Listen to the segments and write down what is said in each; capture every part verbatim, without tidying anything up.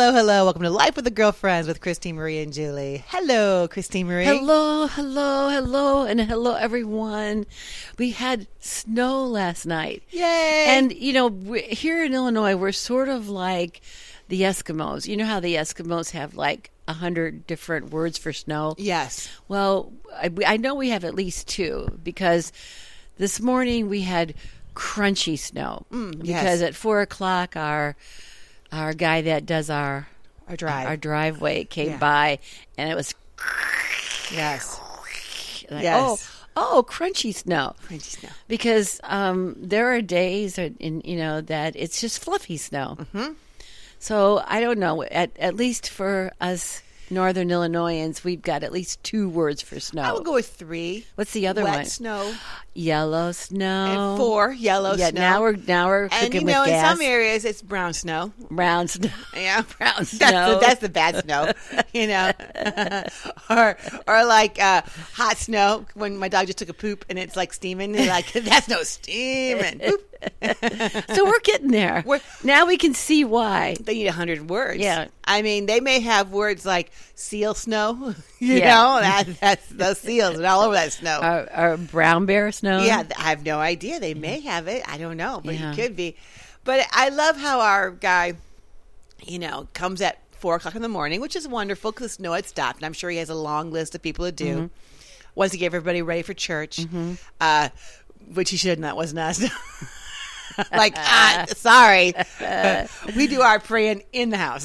hello, hello. Welcome to Life with the Girlfriends with Christine Marie and Julie. Hello, Christine Marie. Hello, hello, hello, and hello, everyone. We had snow last night. Yay! And, you know, we, here in Illinois, we're sort of like the Eskimos. You know how the Eskimos have like a hundred different words for snow? Yes. Well, I, I know we have at least two, because this morning we had crunchy snow. Mm, because yes. at four o'clock, our our guy that does our Our drive. our driveway came Yeah. by, and it was Yes. like, Yes. oh, oh, crunchy snow. Crunchy snow. Because um, there are days, in you know, that it's just fluffy snow. Mm-hmm. So I don't know. At at least for us Northern Illinoisans, we've got at least two words for snow. I would go with three. What's the other Wet one? snow. Yellow snow. And four, yellow yeah, snow. now we're now we're And cooking you with know, gas. in some areas, it's brown snow. Brown snow. Yeah, Brown That's snow. the, that's the bad snow, you know, or or like uh, hot snow when my dog just took a poop and it's like steaming. And like that's no steaming. Poop. So we're getting there. We're- now we can see why. They need a hundred words. Yeah. I mean, they may have words like seal snow. You Yeah. know, that that's those seals and all over that snow. Our, our brown bear snow. Yeah, I have no idea. They may have it. I don't know, but Yeah. it could be. But I love how our guy, you know, comes at four o'clock in the morning, which is wonderful because the snow had stopped. And I'm sure he has a long list of people to do. Mm-hmm. Once he gave everybody ready for church, uh, which he should not, wasn't us. Like, ah, sorry. We do our praying in the house.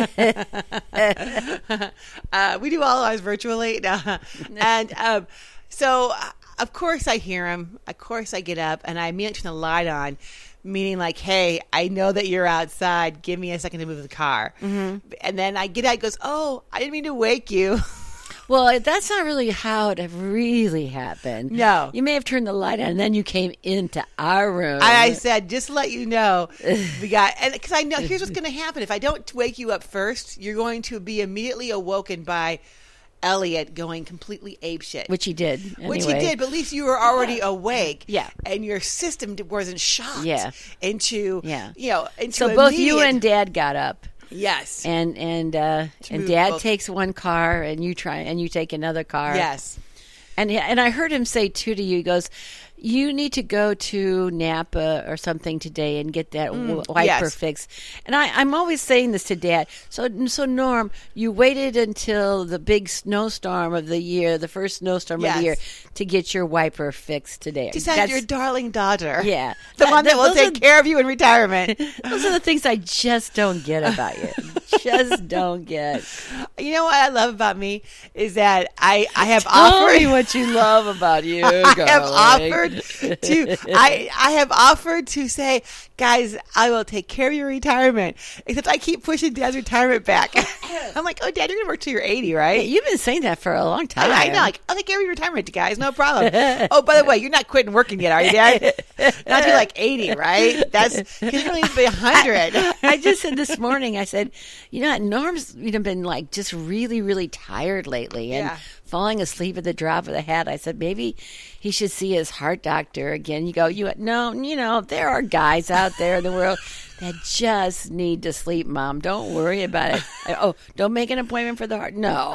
uh, we do all ours virtually. No. And um, so, uh, of course, I hear him. Of course, I get up and I immediately turn the light on, meaning like, hey, I know that you're outside. Give me a second to move the car. Mm-hmm. And then I get out. He goes, oh, I didn't mean to wake you. Well, that's not really how it really happened. No. You may have turned the light on, and then you came into our room. I, I said, just to let you know, we got, and because I know, here's what's going to happen. If I don't wake you up first, you're going to be immediately awoken by Elliot going completely apeshit. Which he did. Which he anyway. did, but at least you were already awake. Yeah. And your system wasn't shocked Yeah. into, Yeah. you know, into So both you immediate- and Dad got up. Yes. And and uh, and move Dad both. takes one car, and you try and you take another car. Yes. And and I heard him say too to you. He goes, "You need to go to Napa or something today and get that w- wiper yes. fixed." And I, I'm always saying this to Dad. So so Norm, you waited until the big snowstorm of the year, the first snowstorm of Yes. the year, to get your wiper fixed today. Just had That's- your darling daughter. Yeah. The That- one that, that- will those take are- care of you in retirement. Those are the things I just don't get about you. Just don't get. You know what I love about me is that I, I have Tell offered me what you love about you. I have darling. offered to I I have offered to say, guys, I will take care of your retirement. Except I keep pushing Dad's retirement back. I'm like, oh, Dad, you're gonna work till you're eighty, right? You've been saying that for a long time. I, I know, like, I'll take care of your retirement, guys, no problem. Oh, by the way, you're not quitting working yet, are you, Dad? Not till like eighty, right? That's because you're going to be a hundred. I just said this morning, I said, you know, Norm's you know, been like just really, really tired lately and Yeah. falling asleep at the drop of the hat. I said, maybe he should see his heart doctor again. You go, you no, you know, there are guys out there in the world that just need to sleep, Mom. Don't worry about it. I, oh, don't make an appointment for the heart.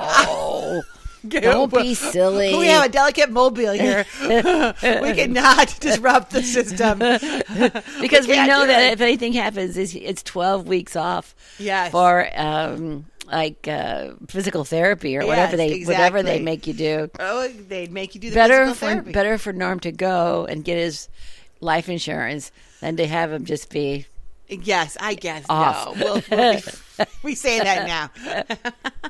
No. Don't be silly. We have a delicate mobile here. We cannot disrupt the system. Because we, can't know do that it. if anything happens, it's, it's twelve weeks off Yes. for um, like uh, physical therapy or Yes, whatever they whatever they exactly. make you do. Oh, they'd make you do the Better physical for therapy. better for Norm to go and get his life insurance than to have him just be. Yes, I guess. Off. No, we'll, we'll be, we say that now.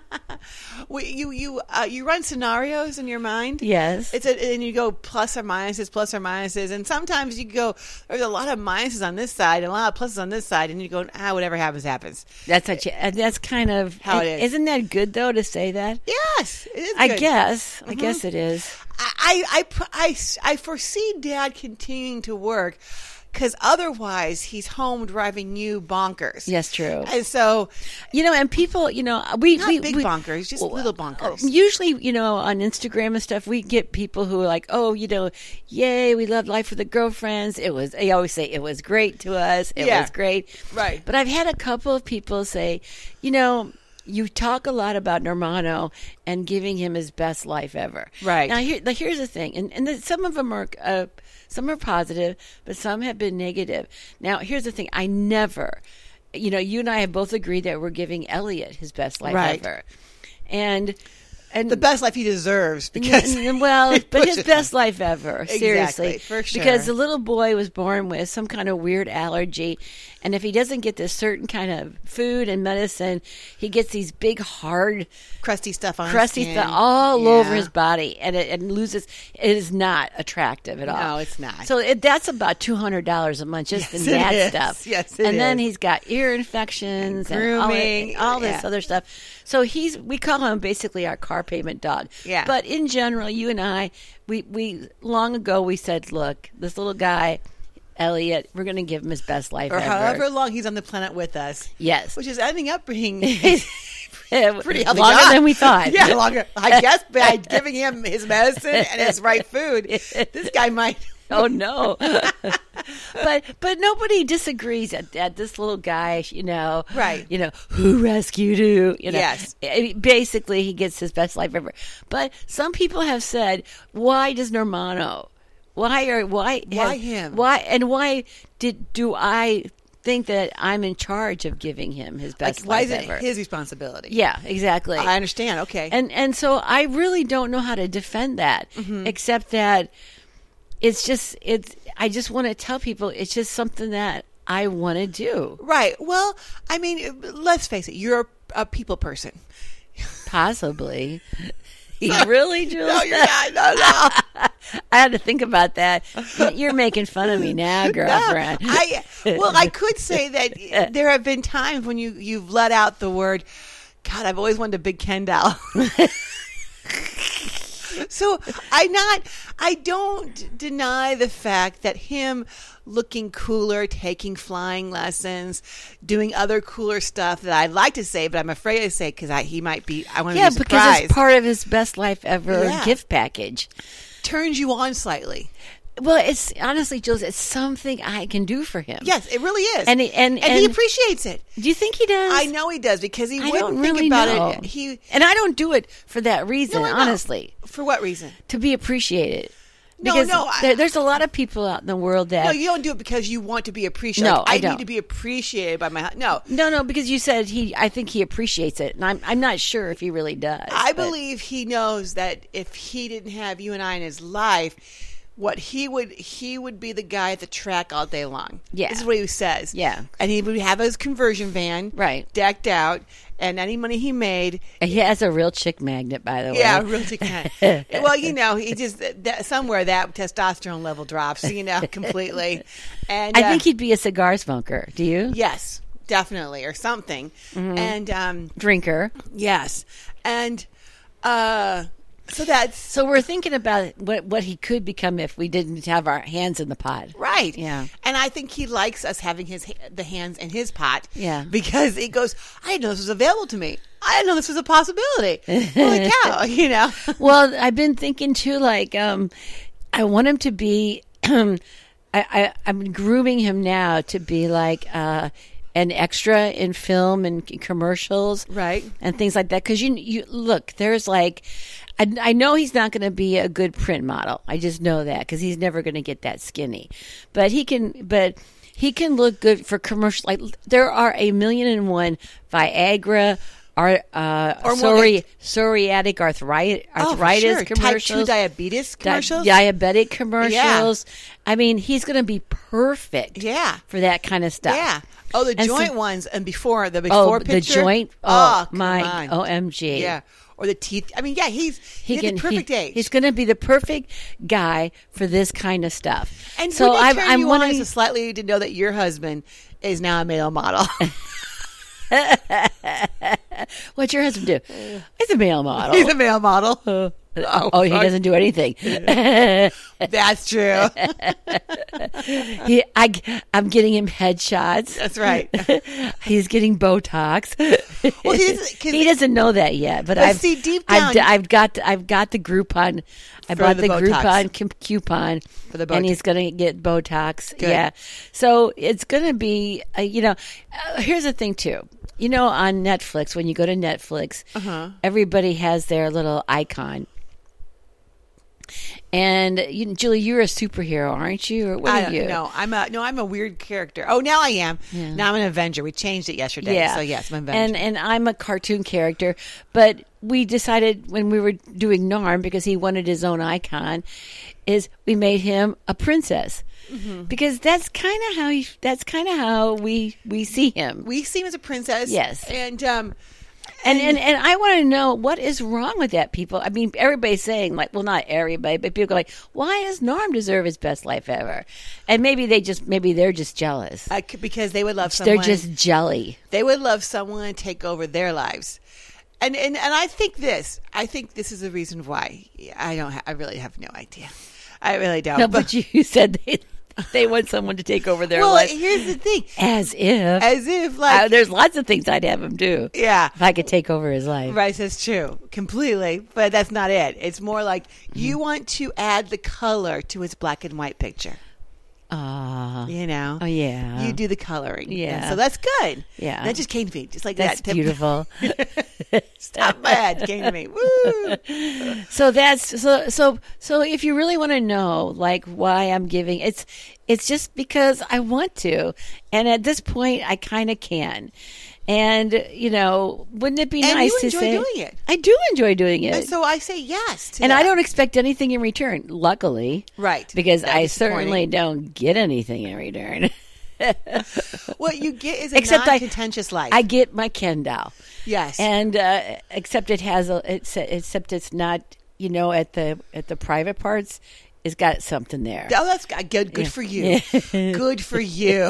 we, you you uh, you run scenarios in your mind. Yes. It's a, and you go plus or minuses, plus or minuses, and sometimes you go. There's a lot of minuses on this side and a lot of pluses on this side, and you go, ah, whatever happens, happens. That's what you, and that's kind of How it is. Isn't that good though to say that? Yes, it is. I good. guess. I guess it is. I, I, I, I, I foresee Dad continuing to work because otherwise he's home driving you bonkers. Yes, true. And so, you know, and people, you know, we not we, big we, bonkers, just little bonkers. Usually, you know, on Instagram and stuff, we get people who are like, oh, you know, yay, we love Life with the Girlfriends. It was, I always say, it was great to us. It Yeah. was great. Right. But I've had a couple of people say, you know, you talk a lot about Normano and giving him his best life ever. Right. Now, here, like, here's the thing, and, and the, some of them are, uh, some are positive, but some have been negative. Now, here's the thing, I never, you know, you and I have both agreed that we're giving Elliot his best life Right. ever. And and The best life he deserves because N- well, he but his pushes best him. life ever, seriously, Exactly, for sure. because the little boy was born with some kind of weird allergy, and if he doesn't get this certain kind of food and medicine, he gets these big, hard, crusty stuff on crusty his skin. stuff all Yeah. over his body, and it and loses. It is not attractive at all. No, it's not. So it, that's about two hundred dollars a month just Yes, in it that is. stuff. Yes, it and then is. he's got ear infections And and all, grooming, it- all this yeah. other stuff. So he's we call him basically our car payment dog. Yeah. But in general, you and I, we, we long ago we said, look, this little guy, Elliot, we're going to give him his best life Or ever. however long he's on the planet with us. Yes. Which is ending up being Pretty pretty healthy longer guy. than we thought. Yeah, longer. I guess by giving him his medicine and his right food, this guy might. Oh no! but but nobody disagrees that, that this little guy, you know, Right. You know, who rescued you? You know, Yes. I mean, basically, he gets his best life ever. But some people have said, why does Normano? Why are why Why have- him? Why and why did do I think that I'm in charge of giving him his Like, best why life is it ever? his responsibility? Yeah, exactly. I understand. Okay. And and so I really don't know how to defend that, Mm-hmm. except that it's just it's. I just want to tell people it's just something that I want to do. right. Well, I mean, let's face it. You're a, a people person. Possibly. Really, Jules? No, you're not. No, no. I had to think about that. You're making fun of me now, girlfriend. No, I well, I could say that there have been times when you you've let out the word, God, I've always wanted a big Ken doll. So I not I don't deny the fact that him looking cooler, taking flying lessons, doing other cooler stuff that I'd like to say, but I'm afraid to say because he might be. I want to yeah, be because surprised. it's part of his best life ever Yeah. gift package. Turns you on slightly. Well, it's honestly, Jules, it's something I can do for him. Yes, it really is, And he- and- and he and- appreciates it. Do you think he does? I know he does because he I wouldn't don't think really about know. it. He and I don't do it for that reason, No, I know. honestly, For what reason? to be appreciated. No, Because no, I- there, there's a lot of people out in the world that No, you don't do it because you want to be appreciated. No, Like, I I, don't. need to be appreciated by my. No, no, no, because you said he. I think he appreciates it, and I'm. I'm not sure if he really does. I but- believe he knows that if he didn't have you and I in his life, what he would he would be the guy at the track all day long. Yeah. This is what he says. Yeah. And he would have his conversion van, Right. decked out, and any money he made. He has a real chick magnet, by the way. Yeah, really kind. Well, you know, he just that, somewhere that testosterone level drops, you know, completely. And I uh, think he'd be a cigar smoker. Do you? yes, definitely, or something. Mm-hmm. And um, Drinker. yes, and uh, so that's So we're thinking about what what he could become if we didn't have our hands in the pot. right. Yeah. and I think he likes us having his ha- the hands in his pot. Yeah. because he goes, I didn't know this was available to me. I didn't know this was a possibility. Holy cow, you know. Well, I've been thinking too, like, um, I want him to be, I, I, I'm grooming him now to be like uh, an extra in film and commercials. Right. And things like that. Because you, you look, there's like, I, I know he's not going to be a good print model. I just know that because he's never going to get that skinny. But he can, but he can look good for commercial. Like, there are a million and one Viagra, Ar, uh, Or more psori- like- psoriatic arthritis, Oh, for arthritis sure. Type two commercials, diabetes di- commercials. diabetic commercials. I mean, he's going to be perfect. Yeah. for that kind of stuff. Yeah. Oh, the And so- joint ones and before the Oh, before the picture. joint. Oh, Oh, come my on. O M G. Yeah. Or the teeth. I mean, yeah, he's he's the perfect he- age. He's going to be the perfect guy for this kind of stuff. and so would it I'm, turn I'm you on wanting. as slightly to know that your husband is now a male model. What's your husband do? He's a male model. He's a male model. Oh, Oh, he sorry. doesn't do anything. That's true. he, I, I'm getting him headshots. That's right. He's getting Botox. Well, he doesn't- 'cause- he doesn't know that yet, but But I've see, deep I've, down- I've got I've got the Groupon. I For bought the the, Botox. Groupon cu- coupon, For the and Botox. he's going to get Botox. Good. Yeah, so it's going to be. Uh, you know, uh, here's the thing too. You know, on Netflix, when you go to Netflix, Uh-huh. everybody has their little icon. And you, Julie, you're a superhero, aren't you? Or what I are don't you? know. I'm a no. I'm a weird character. Oh, now I am. Yeah. Now I'm an Avenger. We changed it yesterday. Yeah. So yes, I'm an Avenger. And and I'm a cartoon character, but we decided when we were doing Narm, because he wanted his own icon, is we made him a princess. Mm-hmm. Because that's kind of how he, that's kind of how we we see him. we see him as a princess. Yes. And um, And, and and I want to know what is wrong with that, people. I mean, everybody's saying, like, well, not everybody, but people go like, why does Norm deserve his best life ever? And maybe they just, maybe they're just jealous. I c because they would love someone. They're just jelly. They would love someone to take over their lives. And and and I think this. I think this is the reason why. I don't. Ha- I really have no idea. I really don't. No, but you said they they want someone to take over their well, life. here's the thing. As if. As if like Uh, there's lots of things I'd have him do. yeah. If I could take over his life. Right, that's true. Completely. But that's not it. It's more like Mm-hmm. you want to add the color to his black and white picture. Ah. You know? Oh, yeah. You do the coloring. Yeah. And so that's good. Yeah. That just came to me. Just like That's that. beautiful. Stop my head came to me. Woo! So that's so so so if you really want to know like why I'm giving, it's it's just because I want to. And at this point I kind of can. And you know, wouldn't it be And nice you to enjoy say doing it. I do enjoy doing it. And so I say yes to And that. I don't expect anything in return, luckily. Right. Because That's I disappointing. certainly don't get anything in return. What you get is a Except I- non-contentious life. I get my Ken doll. yes. And uh, except it has a it's except it's not, you know, at the at the private parts, it's got something there. Oh, that's good. Good, good Yeah. for you. Good for you.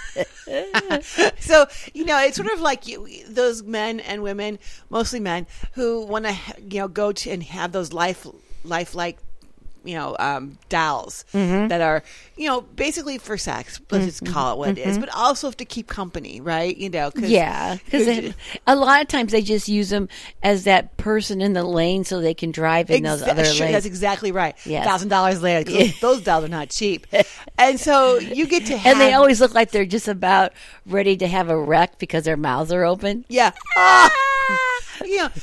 So, you know, it's sort of like you, those men and women, mostly men, who want to, you know, go to and have those life, lifelike, you know, um, dolls Mm-hmm. that are, you know, basically for sex. Let's just call it what it is, but also to keep company, right? You know, cause, Yeah, because a lot of times they just use them as that person in the lane so they can drive in those Exa- other sure, lanes. that's exactly right. Yes. Thousand dollars later, 'cause those, those dolls are not cheap, and so you get to have. And they always look like they're just about ready to have a wreck because their mouths are open. Yeah. Ah! You know.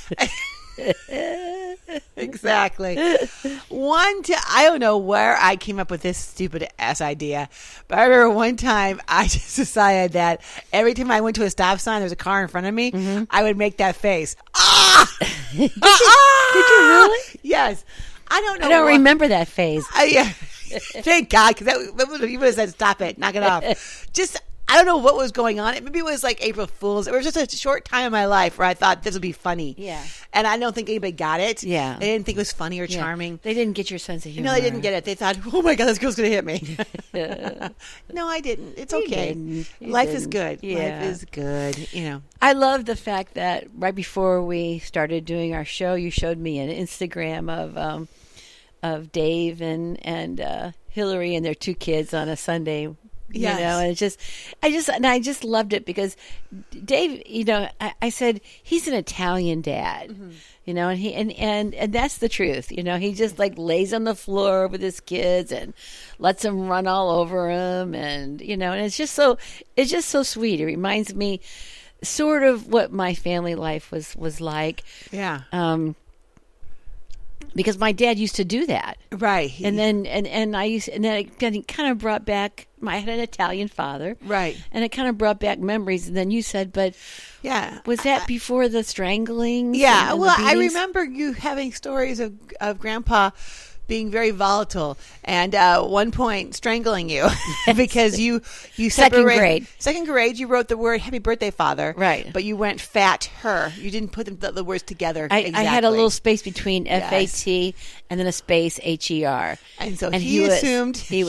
Exactly. One time, I don't know where I came up with this stupid ass idea, but I remember one time I just decided that every time I went to a stop sign, there was a car in front of me, Mm-hmm. I would make that face. Ah! did, you, Did you really? Yes. I don't know. I don't why- remember that phase. I, yeah. Thank God, because that, that would, you would have said, "Stop it, knock it off." Just, I don't know what was going on. It maybe it was like April Fool's. It was just a short time in my life where I thought this would be funny. Yeah. and I don't think anybody got it. Yeah. they didn't think it was funny or Yeah. charming. They didn't get your sense of humor. No, they didn't get it. They thought, "Oh my God, this girl's gonna hit me." No, I didn't. It's You okay. didn't. You Life is didn't. good. Yeah. Life is good. You know. I love the fact that right before we started doing our show, you showed me an Instagram of um, of Dave and and uh, Hillary and their two kids on a Sunday. You Yes. know, and it's just, I just, and I just loved it because Dave, you know, I, I said he's an Italian dad, Mm-hmm. you know, and he, and, and, and that's the truth, you know, he just like lays on the floor with his kids and lets them run all over him. And, you know, and it's just so, it's just so sweet. It reminds me sort of what my family life was, was like. Yeah. Um, because my dad used to do that. Right. And then, and, and I used, and then it kind of brought back, I had an Italian father. Right. And it kind of brought back memories. And then you said, but Yeah. was that before the strangling? Yeah, well, I remember you having stories of of Grandpa being very volatile, and uh, one point strangling you because you you Second separate- grade. Second grade, you wrote the word "Happy Birthday, Father," Right. But you went "fat her." You didn't put them, the, the words together. I, exactly. I had a little space between F A T and then a space H E R. And so he was, assumed- he was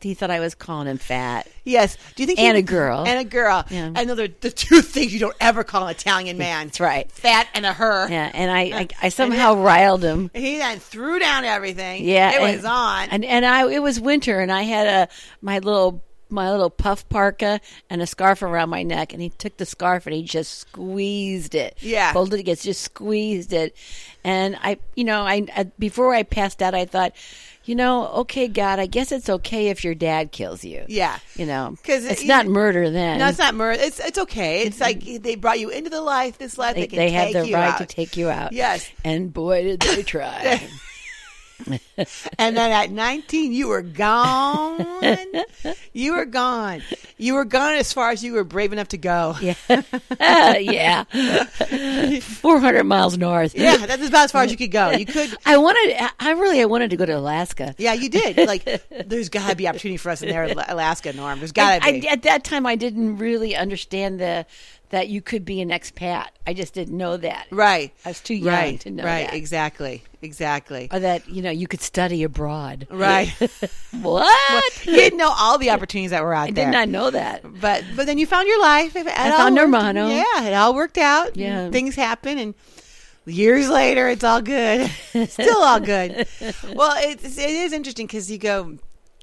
he thought I was calling him fat. Yes. Do you think And he, a girl. And a girl. Yeah. And those are the two things you don't ever call an Italian man. That's right. Fat and a her. Yeah, and I, I, I somehow riled him. And he then threw down everything. Yeah, It and, was on. and and I it was winter, and I had a my little my little puff parka and a scarf around my neck, and he took the scarf and he just squeezed it. Yeah. Pulled it against, just squeezed it, and I, you know, I, I before I passed out, I thought, you know, okay, God, I guess it's okay if your dad kills you. Yeah. You know, 'Cause it's it- not murder then. No, it's not murder. It's it's okay. It's like they brought you into the life, this life. They, They, can they take have the you right out. to take you out. Yes. And boy, did they try. And then at nineteen, you were gone. You were gone. You were gone as far as you were brave enough to go. Yeah. yeah. four hundred miles north. Yeah, that's about as far as you could go. You could. I wanted, I really, I wanted to go to Alaska. Yeah, you did. Like, there's got to be opportunity for us in there, Alaska, Norm. There's got to I, be. I, at that time, I didn't really understand the that you could be an expat. I just didn't know that. Right. I was too young right. to know right. that. Exactly. Exactly. Or that, you know, you could study abroad. Right. What? You didn't know all the opportunities that were out I there. did not know that. But but then you found your life. It I all found worked- Hermano. Yeah, it all worked out. Yeah. Things happen, and years later, it's all good. Still all good. Well, it's, it is interesting because you go.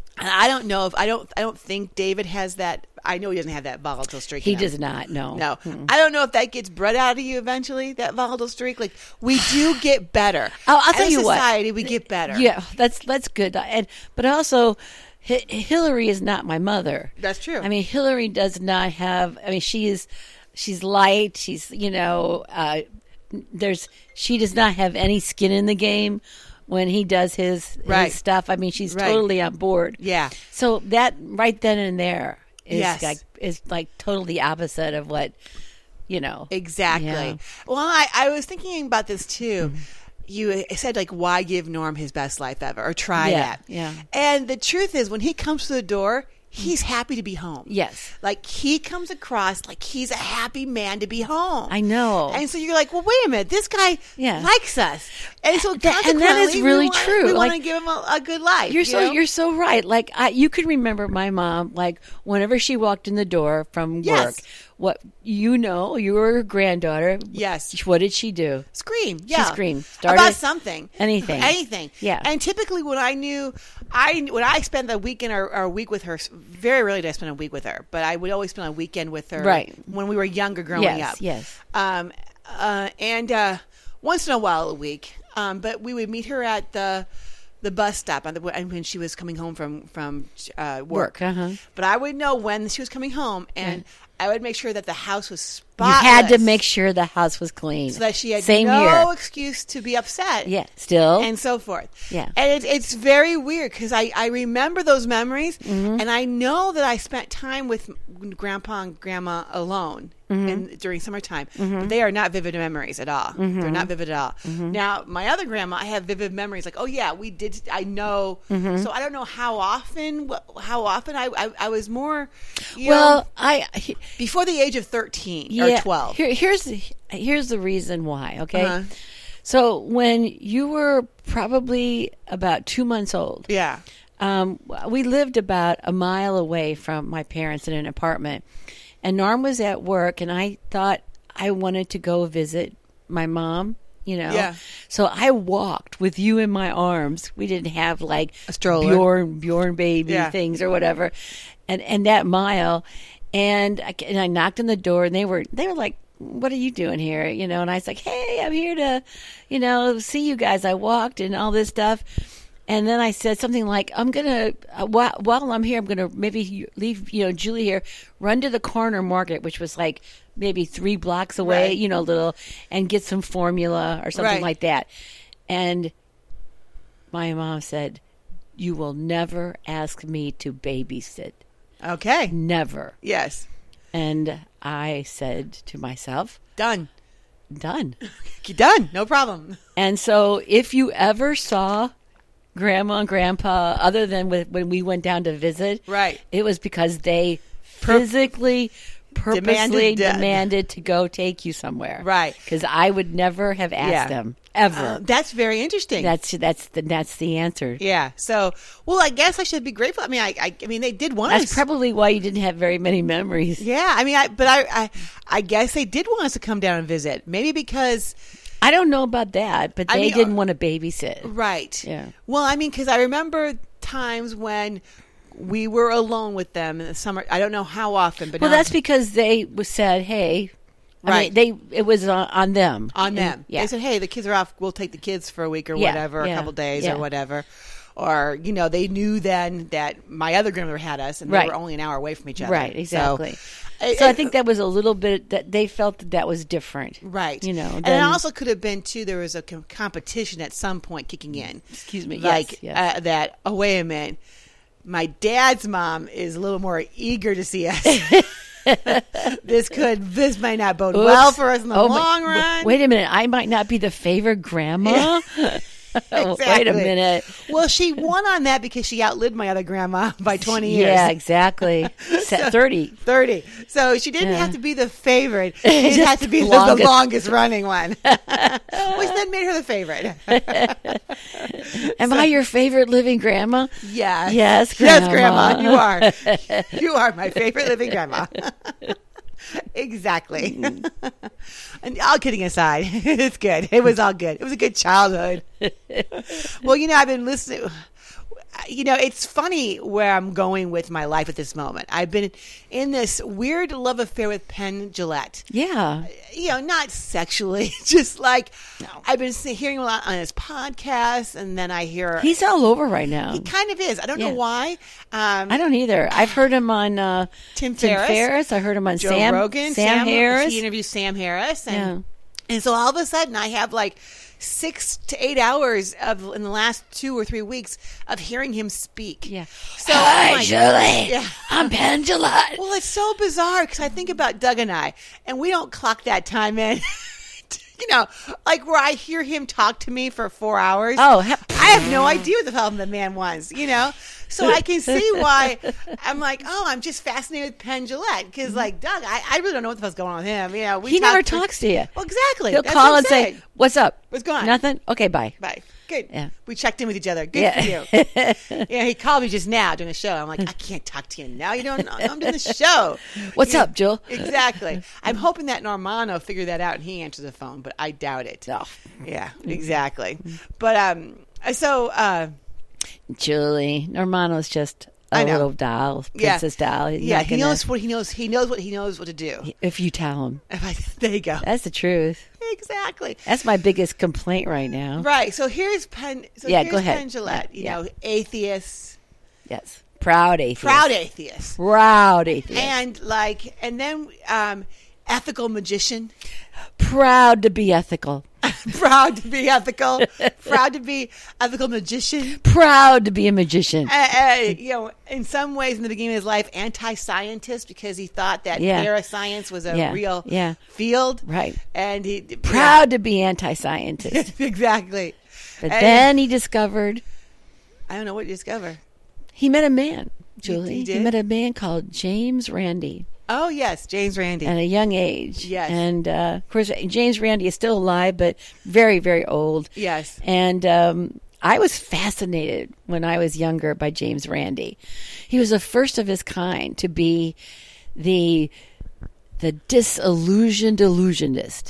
I don't know if I don't. I don't think David has that. I know he doesn't have that volatile streak. He in him. does not. No. No, I don't know if that gets bred out of you eventually. That volatile streak, like we do get better. I'll, I'll tell As a you what. society, we get better. Yeah, that's that's good. And but also, H- Hillary is not my mother. That's true. I mean, Hillary does not have. I mean, she is. She's light. She's you know. Uh, there's. She does not have any skin in the game when he does his, Right. his stuff. I mean, she's Right. totally on board. Yeah. So that right then and there is Yes. like is like totally opposite of what you know. Exactly. Yeah. Well, I, I was thinking about this too. Mm-hmm. You said, like, why give Norm his best life ever? Or try Yeah, that. yeah. And the truth is, when he comes to the door, he's happy to be home. Yes. Like, he comes across like he's a happy man to be home. I know. And so you're like, well, wait a minute. This guy Yeah. likes us. And so That- and that is consequently, really we want, true. We want to Like, give him a, a good life. You're you so know? you're so right. Like I, you can remember my mom. Like whenever she walked in the door from Yes. work, what you know, you were her granddaughter. Yes. What did she do? Scream. Yeah. screamed. Started- about something. Anything. Anything. Yeah. And typically when I knew, I when I spent the weekend or, or a week with her, very rarely did I spend a week with her, but I would always spend a weekend with her. Right. When we were younger growing Yes, up. yes. Um, uh, and uh, once in a while a week. Um, but we would meet her at the the bus stop on the, when she was coming home from, from uh, work. Work, uh-huh. But I would know when she was coming home, and I would make sure that the house was You spotless. had to make sure the house was clean. so that she had Same no here. excuse to be upset. Yeah. Still. And so forth. Yeah. And it, it's very weird because I, I remember those memories, Mm-hmm. and I know that I spent time with Grandpa and Grandma alone Mm-hmm. in, during summertime. But they are not vivid memories at all. Mm-hmm. They're not vivid at all. Now, my other grandma, I have vivid memories like, oh, yeah, we did. I know. Mm-hmm. So I don't know how often, wh- how often I, I, I was more, you well, know, I. he- before the age of thirteen yeah, or twelve. Here, here's the, here's the reason why. Okay. Uh-huh. So when you were probably about two months old. Yeah. Um, we lived about a mile away from my parents in an apartment, and Norm was at work, and I thought I wanted to go visit my mom, you know. Yeah. So I walked with you in my arms. We didn't have like A stroller. Bjorn, Bjorn baby Yeah. things or whatever, and and that mile, and I, and I knocked on the door, and they were they were like, what are you doing here? You know, and I was like, hey, I'm here to, you know, see you guys. I walked and all this stuff. And then I said something like, I'm going to, uh, while, while I'm here, I'm going to maybe leave, you know, Julie here, run to the corner market, which was like maybe three blocks away, Right. you know, little, and get some formula or something Right. like that. And my mom said, you will never ask me to babysit. Okay. Never. Yes. And I said to myself, Done. done. Done. No problem. And so if you ever saw Grandma and Grandpa, other than with, when we went down to visit, Right. it was because they physically, purposely Demanded demanded, that. to go take you somewhere. Right. Because I would never have asked Yeah. them. ever. Uh, that's very interesting. That's that's the that's the answer. Yeah. So, well, I guess I should be grateful. I mean, I, I, I mean, they did want That's us. probably why you didn't have very many memories. Yeah. I mean, I, but I, I, I guess they did want us to come down and visit. Maybe because, I don't know about that, but I they mean, didn't uh, want to babysit. right. Yeah. Well, I mean, because I remember times when we were alone with them in the summer. I don't know how often, but Well, now- that's because they was said, "Hey." I Right. mean, they it was on, on them. on And- them. yeah. They said, "Hey, the kids are off. We'll take the kids for a week or Yeah, whatever, yeah, a couple days yeah. or whatever." Or you know, they knew then that my other grandmother had us, and Right. they were only an hour away from each other. Right, exactly. So, So I think that was a little bit that they felt that that was different. right, You know, and then- it also could have been too. There was a com- competition at some point kicking in. Excuse me. like yes, yes. Uh, that. Oh, wait a minute. My dad's mom is a little more eager to see us. this could, this might not bode Oops. well for us in the Oh, my- long run. Wait a minute. I might not be the favorite grandma. Oh, wait a Exactly. minute. Well, she won on that because she outlived my other grandma by twenty years. Yeah, exactly. Set thirty. thirty. So she didn't Yeah. have to be the favorite. She just Just had to be the longest. longest, the longest running one, which then made her the favorite. Am I your favorite living grandma? Yes. Yes, Yes, Grandma. Grandma. You are. You are my favorite living grandma. Exactly. And all kidding aside, it's good. It was all good. It was a good childhood. Well, you know, I've been listening. You know, it's funny where I'm going with my life at this moment. I've been in this weird love affair with Penn Jillette. Yeah. You know, not sexually, just like I've been se- hearing a lot on his podcast, and then I hear He's all over right now. he kind of is. I don't Yeah. know why. Um, I don't either. I've heard him on uh, Tim Ferriss. I heard him on Joe Sam Rogan, Sam, Harris. He interviews Sam Harris, and Yeah. and so all of a sudden I have like six to eight hours of in the last two or three weeks of hearing him speak. Yeah. So Hi, I'm like, Julie. Yeah. I'm Penn Jillette. Well, it's so bizarre because I think about Doug and I, and we don't clock that time in. You know, like where I hear him talk to me for four hours. Oh, ha- I have no idea what the hell the man wants, you know? So I can see why I'm like, oh, I'm just fascinated with Penn Jillette. Because, like, Doug, I, I really don't know what the hell's going on with him. You know, we he talk never for- talks to you. Well, exactly. He'll That's call what I'm and say, saying. "What's up? What's going on? Nothing. Okay, bye." Bye. Good. Yeah. We checked in with each other. Good Yeah. for you. Yeah, he called me just now during the show. I'm like, I can't talk to you now. You don't know. I'm doing the show. What's You- up, Jill? Exactly. I'm hoping that Normano figured that out and he answers the phone, but I doubt it. Oh. Yeah, exactly. But um, so uh, Julie Normano's just I a know. little doll, yeah, princess doll. He's yeah, not he gonna- knows what he knows. He knows what he knows what to do. If you tell him, If I, there you go. that's the truth. Exactly. That's my biggest complaint right now. Right. So here's Penn. So Yeah, here's go ahead. Penn Jillette. You Yeah. know, atheist, Yes, proud atheist. proud atheist, Proud atheist. and like, and then um, ethical magician. Proud to be ethical. Proud to be ethical. Proud to be ethical magician. Proud to be a magician. Uh, uh, you know, in some ways, in the beginning of his life, anti-scientist because he thought that Yeah. parascience was a Yeah. real Yeah. field. Right. And he Proud to be anti-scientist. yeah, exactly. But And- then he discovered I don't know what you discover. he met a man, Julie. he He, did? met a man called James Randi Oh yes, James Randi. at a young age. Yes. And uh, of course, James Randi is still alive, but very, very old. Yes. And um, I was fascinated when I was younger by James Randi. He was the first of his kind to be the the disillusioned illusionist.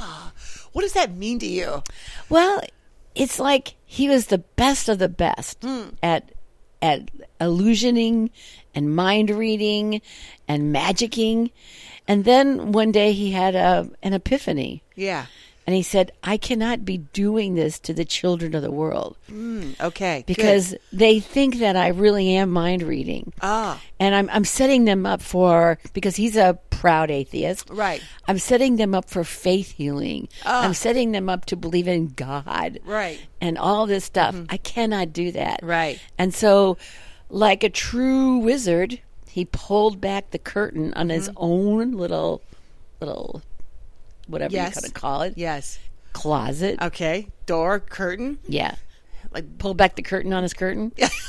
What does that mean to you? Well, it's like he was the best of the best at at illusioning and mind reading and magicking. And then one day he had a, an epiphany. Yeah. And he said, I cannot be doing this to the children of the world Mm, okay. because good. they think that I really am mind reading. Ah. And I'm, I'm setting them up for, because he's a proud atheist. Right. I'm setting them up for faith healing. Ah. I'm setting them up to believe in God. Right. And all this stuff. I cannot do that. Right. And so, like a true wizard, he pulled back the curtain on his own little, little, whatever Yes. you're going to call it, Yes. closet. Okay. Door, curtain. Yeah. Like Pulled back the curtain on his curtain.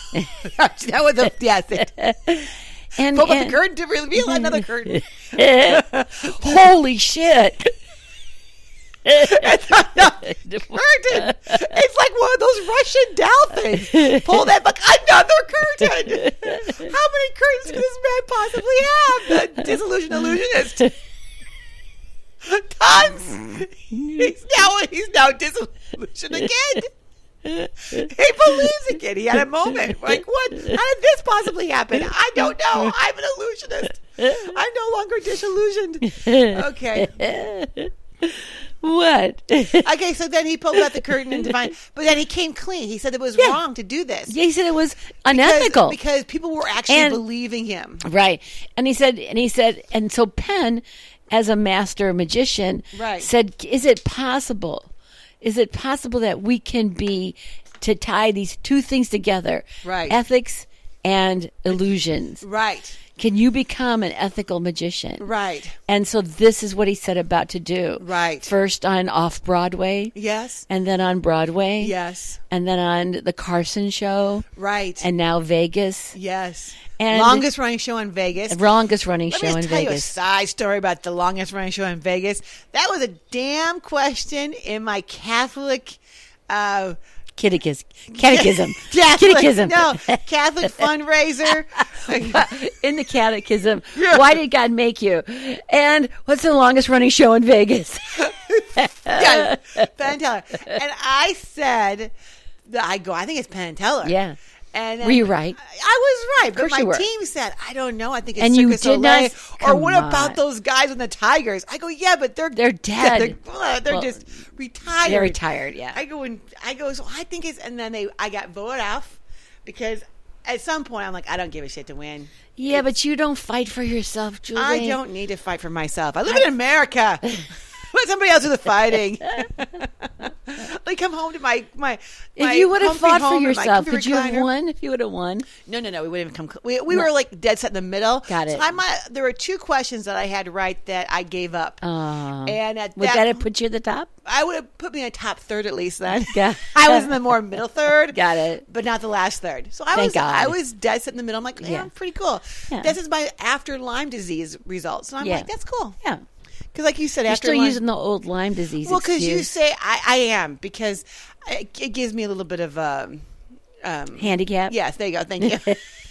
that was a yes. It, And, pull up and the curtain to reveal another curtain. holy shit. It's another curtain. It's like one of those Russian doll things. Pull that back. Another curtain. How many curtains can this man possibly have? The disillusioned illusionist. Tons. He's now he's now disillusioned again. He believes again. He had a moment. Like, what? How did this possibly happen? I don't know. I'm an illusionist. I'm no longer disillusioned. Okay. What? Okay, so then he pulled out the curtain and defined, but then he came clean. He said it was Yeah. wrong to do this. Yeah, he said it was unethical. Because, because people were actually And- believing him. Right. And he said, and he said, and so Penn, as a master magician, Right. said, is it possible? Is it possible that we can be, to tie these two things together, Right. ethics and illusions? Right. Can you become an ethical magician? Right. And so this is what he set about to do. Right. First on off Broadway, Yes. and then on Broadway, Yes. and then on the Carson show, Right. and now Vegas. yes. And- longest running show in Vegas. The longest running Let show me in just tell you a Vegas. side story about the longest running show in Vegas. That was a damn question in my Catholic uh, Catechism. Catechism. Catholic, Catechism. No, Catholic fundraiser. In the catechism. Yeah. Why did God make you? And what's the longest running show in Vegas? Yeah, Penn and Teller. And I said, I go, I think it's Penn and Teller. Yeah. And then Were you right? I was right, but course my you were. team said, I don't know. I think it's And you Circus did Soleil. not- Or come what about on. those guys in the Tigers? I go, yeah, but they're They're dead. They're, uh, they're Well, just retired. They're retired, yeah. I go and I go. So I think it's, and then they, I got voted off because at some point I'm like, I don't give a shit to win. Yeah, but you don't fight for yourself, Julie. I don't need to fight for myself. I live in America. Let somebody else do the fighting. Like, come home to my my. If my you would have comfy fought for home in my yourself, comfy could you have recliner. won if you would have won? No, no, no. We wouldn't have come. We, we were like dead set in the middle. Got it. So I might. There were two questions that I had right that I gave up. Oh. And at Would that, that have put you at the top? I would have put me in the top third at least. Then Got- I was in the more middle third. Got it. But not the last third. So I Thank was. God. I was dead set in the middle. I'm like, yeah, Yeah. I'm pretty cool. Yeah. This is my after Lyme disease results. So I'm Yeah. like, that's cool. Yeah. Because like you said, You're after still Lyme, using the old Lyme disease well, because you excuse. say I, I am because it, it gives me a little bit of um, um handicap. yes. There you go. Thank you.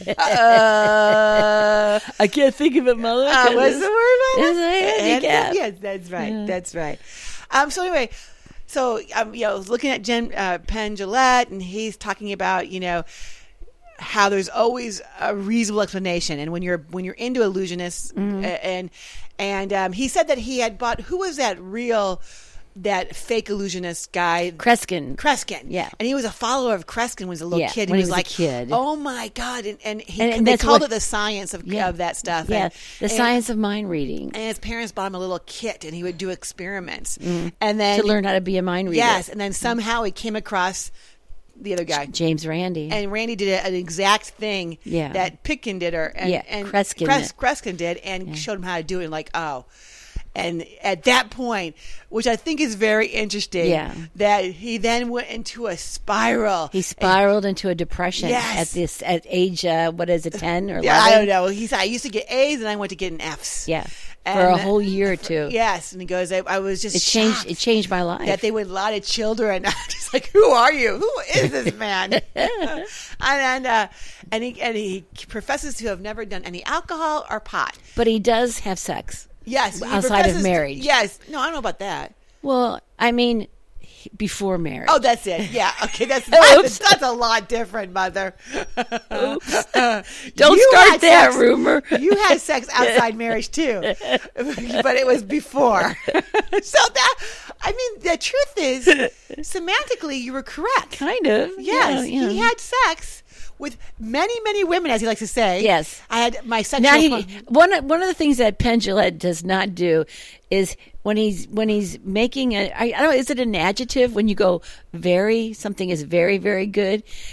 uh, I can't think of it, mother. uh, what's the word? It's a handicap. Yes, that's right. That's right. Um. So anyway, so um, you know, looking at Jen uh, Penn Jillette, and he's talking about you know how there's always a reasonable explanation, and when you're when you're into illusionists, Mm-hmm. uh, and and um, he said that he had bought who was that real that fake illusionist guy. Kreskin. Kreskin, Yeah. and he was a follower of Kreskin when he was a little Yeah, kid. when He he was was a like, kid. "Oh my god!" And, and, he, And- and they that's called what- it the science of, Yeah. of that stuff. Yeah, and, the and- science of mind reading. and his parents bought him a little kit, and he would do experiments, and then To learn how to be a mind reader. Yes, and then somehow he came across the other guy, James Randi. and Randy did an exact thing Yeah. that Pitkin did, or and, Yeah, and Kreskin Kres- did. Kreskin did, and showed him how to do it. And like, oh. And at that point, which I think is very interesting, Yeah. that he then went into a spiral. he spiraled into a depression Yes. at this at age uh, what is it, ten or eleven? Yeah, I don't know. He said, I used to get A's and I went to getting F's. Yeah, And- for a whole year or two. Yes. And he goes, I, I was just It changed. shocked It changed my life. that they would lie to children. I'm just like, who are you? Who is this man? and and, uh, and, he, and he professes to have never done any alcohol or pot. but he does have sex. Yes. he Outside of professes- marriage. Yes. No, I don't know about that. Well, I mean, he- before marriage. Oh, that's it. Yeah. Okay. That's Oops. that's, that's a lot different, mother. Oops. Don't start that rumor. You had sex outside marriage too, but it was before. So that, I mean, the truth is, semantically, you were correct. Kind of. Yes, Yeah, he yeah. had sex with many, many women, as he likes to say. Yes. I had my sexual. Now, he, one of- one of the things that Penn Jillette does not do is when he's when he's making a I, I don't know, is it an adjective when you go very something is very very good?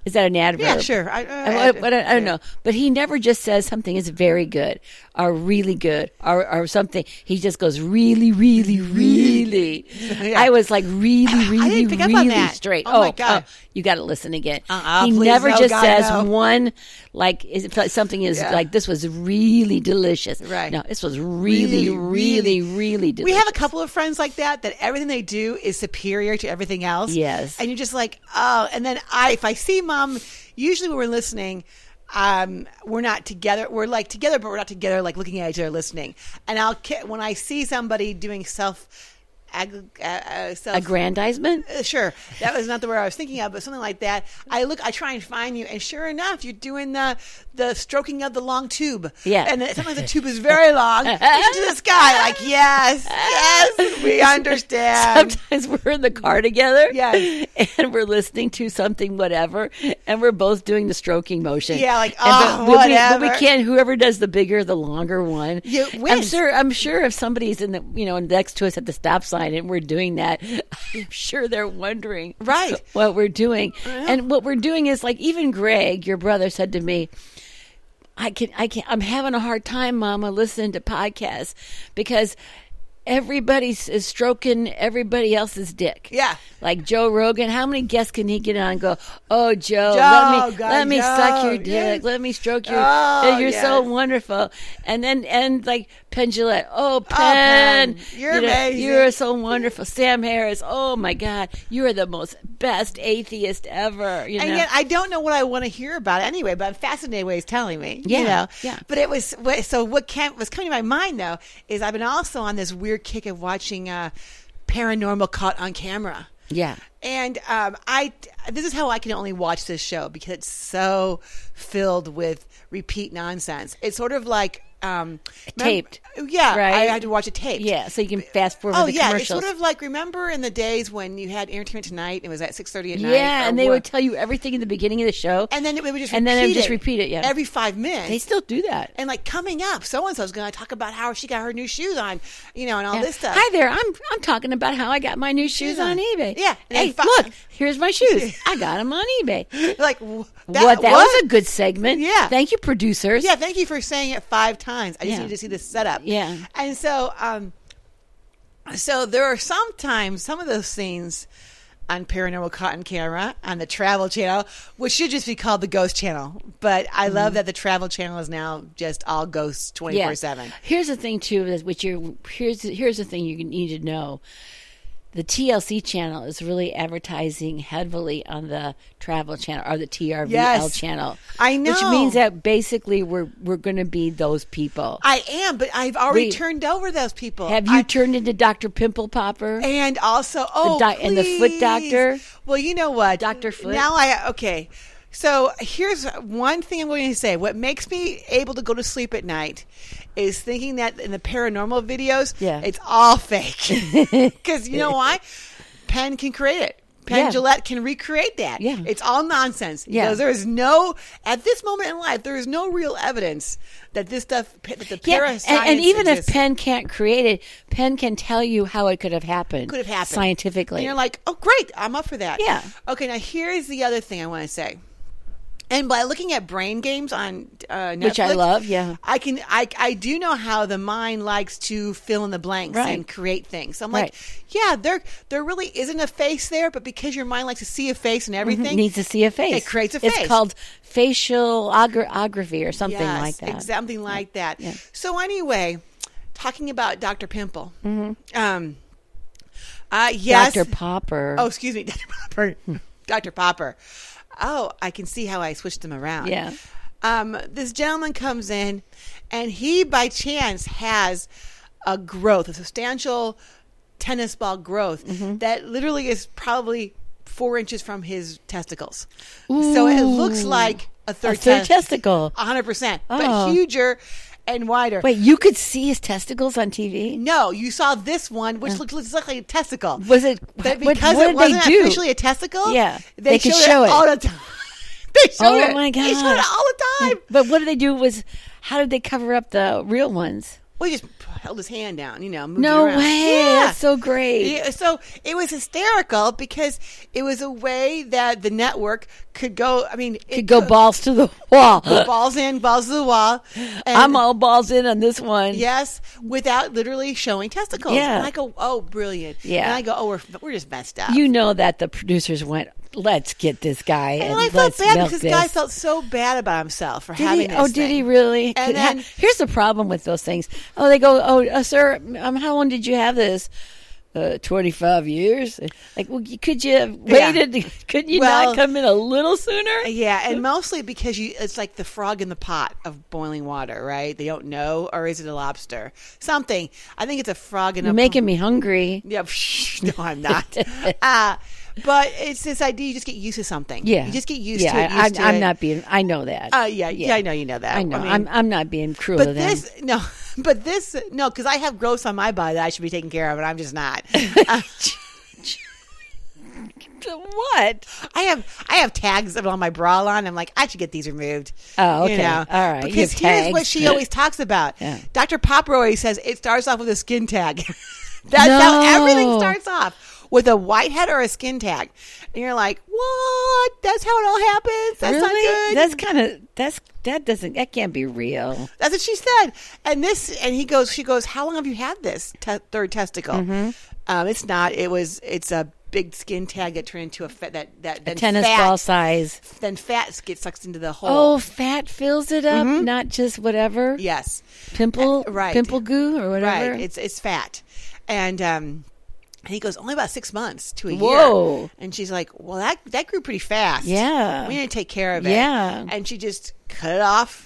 Is that an adverb? Yeah, sure. I, uh, I, I, I, don't, I don't know. But he never just says something is very good or really good or, or something. He just goes really, really, really. Yeah. I was like really, really, I didn't pick really up on that. straight. Oh, my God. Oh, you got to listen again. Uh-uh, he please, never no, just God, says no. one, like is, something is Yeah. like, this was really delicious. Right. No, this was really, really, really, really delicious. We have a couple of friends like that, that everything they do is superior to everything else. Yes. And you're just like, oh, and then I, if I see Mom, usually when we're listening, um, we're not together. We're like together, but we're not together, like looking at each other, listening. And I'll, when I see somebody doing self, ag- uh, self aggrandizement? Uh, sure, that was not the word I was thinking of, but something like that. I look, I try and find you, and sure enough, you're doing the the stroking of the long tube. Yeah, and then sometimes the tube is very long into the sky. Like yes, yes, we understand. Sometimes we're in the car together, yes, and we're listening to something, whatever, and we're both doing the stroking motion. Yeah, like and, oh, but, but whatever. We, but we can't. Whoever does the bigger, the longer one. You I'm win. sure. I'm sure if somebody's in the, you know, next to us at the stop sign, and we're doing that, I'm sure they're wondering, right, what we're doing. And what we're doing is like, even Greg, your brother, said to me, I can, I can, I'm having a hard time, Mama, listening to podcasts because everybody is stroking everybody else's dick. Yeah. Like Joe Rogan. How many guests can he get on and go, oh, Joe, Joe let me God, let me Joe, suck your dick. yes. Let me stroke your Oh, You're yes. so wonderful. And then, and like Penn Jillette. Oh, Penn. Penn, you're you know, amazing. You're so wonderful. Sam Harris. Oh, my God. You are the most best atheist ever. You and know? yet I don't know what I want to hear about it anyway, but I'm fascinated what he's telling me. Yeah, you know? yeah. But it was so what came, was coming to my mind though is I've been also on this weird kick of watching uh, Paranormal Caught on Camera. Yeah. And um, I this is how I can only watch this show because it's so filled with repeat nonsense. It's sort of like um, taped. Remember, yeah, right? I had to watch it taped. Yeah, so you can fast forward Oh the yeah, commercials. it's sort of like remember in the days when you had Entertainment Tonight. It was at six thirty at night. Yeah, or and they what- would tell you everything in the beginning of the show, and then it would just and repeat then it would just it repeat it. Yeah, every five minutes. they still do that. And like coming up, so and so is going to talk about how she got her new shoes on, you know, and all Yeah. this stuff. Hi there, I'm I'm talking about how I got my new shoes on eBay. Yeah, and hey, then fi- look, here's my shoes. I got them on eBay. Like w- What? That was a good segment. Yeah. Thank you, producers. Yeah, thank you for saying it five times. I just Yeah. need to see the setup. Yeah. And so, um, so there are sometimes some of those scenes on Paranormal Caught on Camera on the Travel Channel, which should just be called the Ghost Channel. But I Mm-hmm. love that the Travel Channel is now just all ghosts twenty-four seven. Here's the thing too, is which you here's here's the thing you need to know. The T L C channel is really advertising heavily on the Travel Channel or the T R V L Yes. channel. I know. Which means that basically we're we're going to be those people. I am, but I've already We- turned over those people. Have you I- turned into Doctor Pimple Popper? And also, oh, doc- and the foot please. doctor? Well, you know what, Doctor Foot? Now I okay. So here's one thing I'm going to say. What makes me able to go to sleep at night is thinking that in the paranormal videos, Yeah. it's all fake. Because you know why? Penn can create it. Penn Yeah. Jillette can recreate that. Yeah. It's all nonsense. Yeah. Because there is no, at this moment in life, there is no real evidence that this stuff, that the Yeah, parascience and, and even exists. if Penn can't create it, Penn can tell you how it could have happened. Could have happened scientifically. And you're like, oh, great, I'm up for that. Yeah. Okay, now here's the other thing I want to say. And by looking at brain games on uh, Netflix, Which I love, yeah. I can I I do know how the mind likes to fill in the blanks Right. and create things. So I'm Right. like, yeah, there there really isn't a face there, but because your mind likes to see a face and everything, needs to see a face. It creates a It's face. called facialography or something yes, like that. ex- something like that. Yeah. So anyway, talking about Doctor Pimple, Mm-hmm. um, uh, yes, Doctor Popper. Oh, excuse me, Doctor Popper. Doctor Popper. Oh, I can see how I switched them around. Yeah. Um, this gentleman comes in, and he, by chance, has a growth, a substantial tennis ball growth Mm-hmm. that literally is probably four inches from his testicles. So it looks like a third, a third tes- testicle. one hundred percent, Oh. but huger and wider. Wait, you could see his testicles on T V? No, you saw this one, which looked, looks like a testicle. Was it? But what, because what it did wasn't they do? officially a testicle, Yeah, they, they could showed show it it. all the time. They showed Oh it. my They showed God. it all the time. But what did they do? Was how did they cover up the real ones? We just held his hand down, you know. Moved No it around. way. Yeah. That's so great. Yeah, so it was hysterical because it was a way that the network could go. I mean, it Could go balls to the wall. balls in, balls to the wall. And I'm all balls in on this one. yes, without literally showing testicles. Yeah. And I go, oh, brilliant. Yeah. And I go, oh, we're we're just messed up. You know that the producers went, let's get this guy and, and I felt let's bad milk because this. this guy felt so bad about himself for Did having he? this Oh, did thing. he really? And Ha- then- Here's the problem with those things. Oh, they go, oh, uh, sir, um, how long did you have this? Uh, twenty-five years. Like, well, could you have Yeah. waited? Could you Well- not come in a little sooner? Yeah, and mostly because you it's like the frog in the pot of boiling water, right? They don't know, or is it a lobster? Something. I think it's a frog in You're a making me hungry. Yeah, no, I'm not. uh, but it's this idea you just get used to something. Yeah, you just get used yeah, to it. I, Used to I'm it. not being. I know that. Uh, yeah, yeah, I know you know that. I know. I mean, I'm. I'm not being cruel to but them. this no, but this no, because I have growths on my body that I should be taking care of, and I'm just not. Uh, What? I have I have tags on my bra line. I'm like, I should get these removed. Oh, okay. You know? All right. You Because have here's what tags. she always talks about. Yeah. Doctor Popper always says it starts off with a skin tag. That's how No. everything starts off, with a white head or a skin tag. And you're like, what? That's how it all happens? That's really? not good. That's kind of. That's that doesn't. That can't be real. That's what she said. And this, and he goes, she goes, how long have you had this te- third testicle? Mm-hmm. Um, it's not. It was. It's a big skin tag that turned into a fat. That that then Tennis fat, ball size. Then fat gets sucked into the hole. Oh, fat fills it up, not just whatever. yes, Pimple, Uh, right. pimple goo or whatever. right. It's it's fat, and um, and he goes only about six months to a Whoa. year. And she's like, well, that that grew pretty fast. Yeah. we need to take care of it. Yeah. and she just cut it off.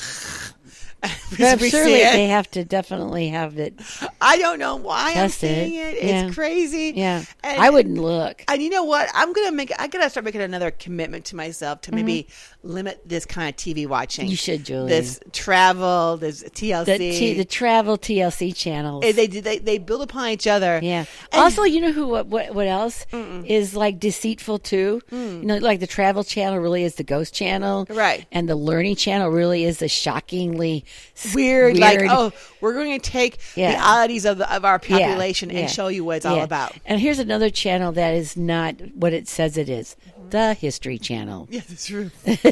But We surely see it. they have to definitely have it. I don't know why Test I'm it. seeing it. It's Yeah. crazy. Yeah, And- I wouldn't look. And you know what? I'm gonna make. I gotta start making another commitment to myself to maybe limit this kind of T V watching. Mm-hmm. You should, Julie. This travel, this T L C. The, T, the travel T L C channels. Eh, they they they build upon each other. Yeah. And- Also, you know who? What? What, what else is like deceitful too? You know, like the Travel Channel really is the Ghost Channel, Right. And the Learning Channel really is the shockingly s- Weird, like oh, we're going to take Yeah. the oddities of the, of our Yeah, population and yeah, show you what it's all yeah. about. And here's another channel that is not what it says it is: the History Channel. Yeah, that's true.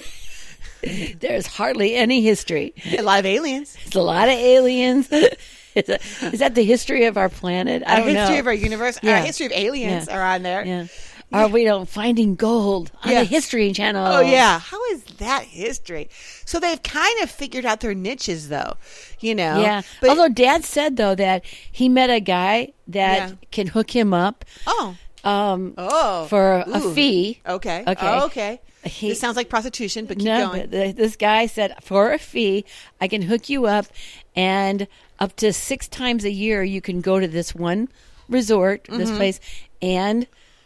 There's hardly any history. A lot of aliens. It's a lot of aliens. Is that, is that the history of our planet? I Our don't history know. of our universe. Yeah. Our history of aliens Yeah. are on there. Yeah. Are we don't finding gold on Yeah. the History Channel? Oh yeah, how is that history? So they've kind of figured out their niches, though. You know. Yeah. But, Although Dad said though that he met a guy that Yeah. can hook him up oh, um, oh, for a Ooh. fee. Okay. Okay. Oh, okay. He- this sounds like prostitution, but keep No, going. but the, this guy said for a fee, I can hook you up, and up to six times a year you can go to this one resort, Mm-hmm. this place, and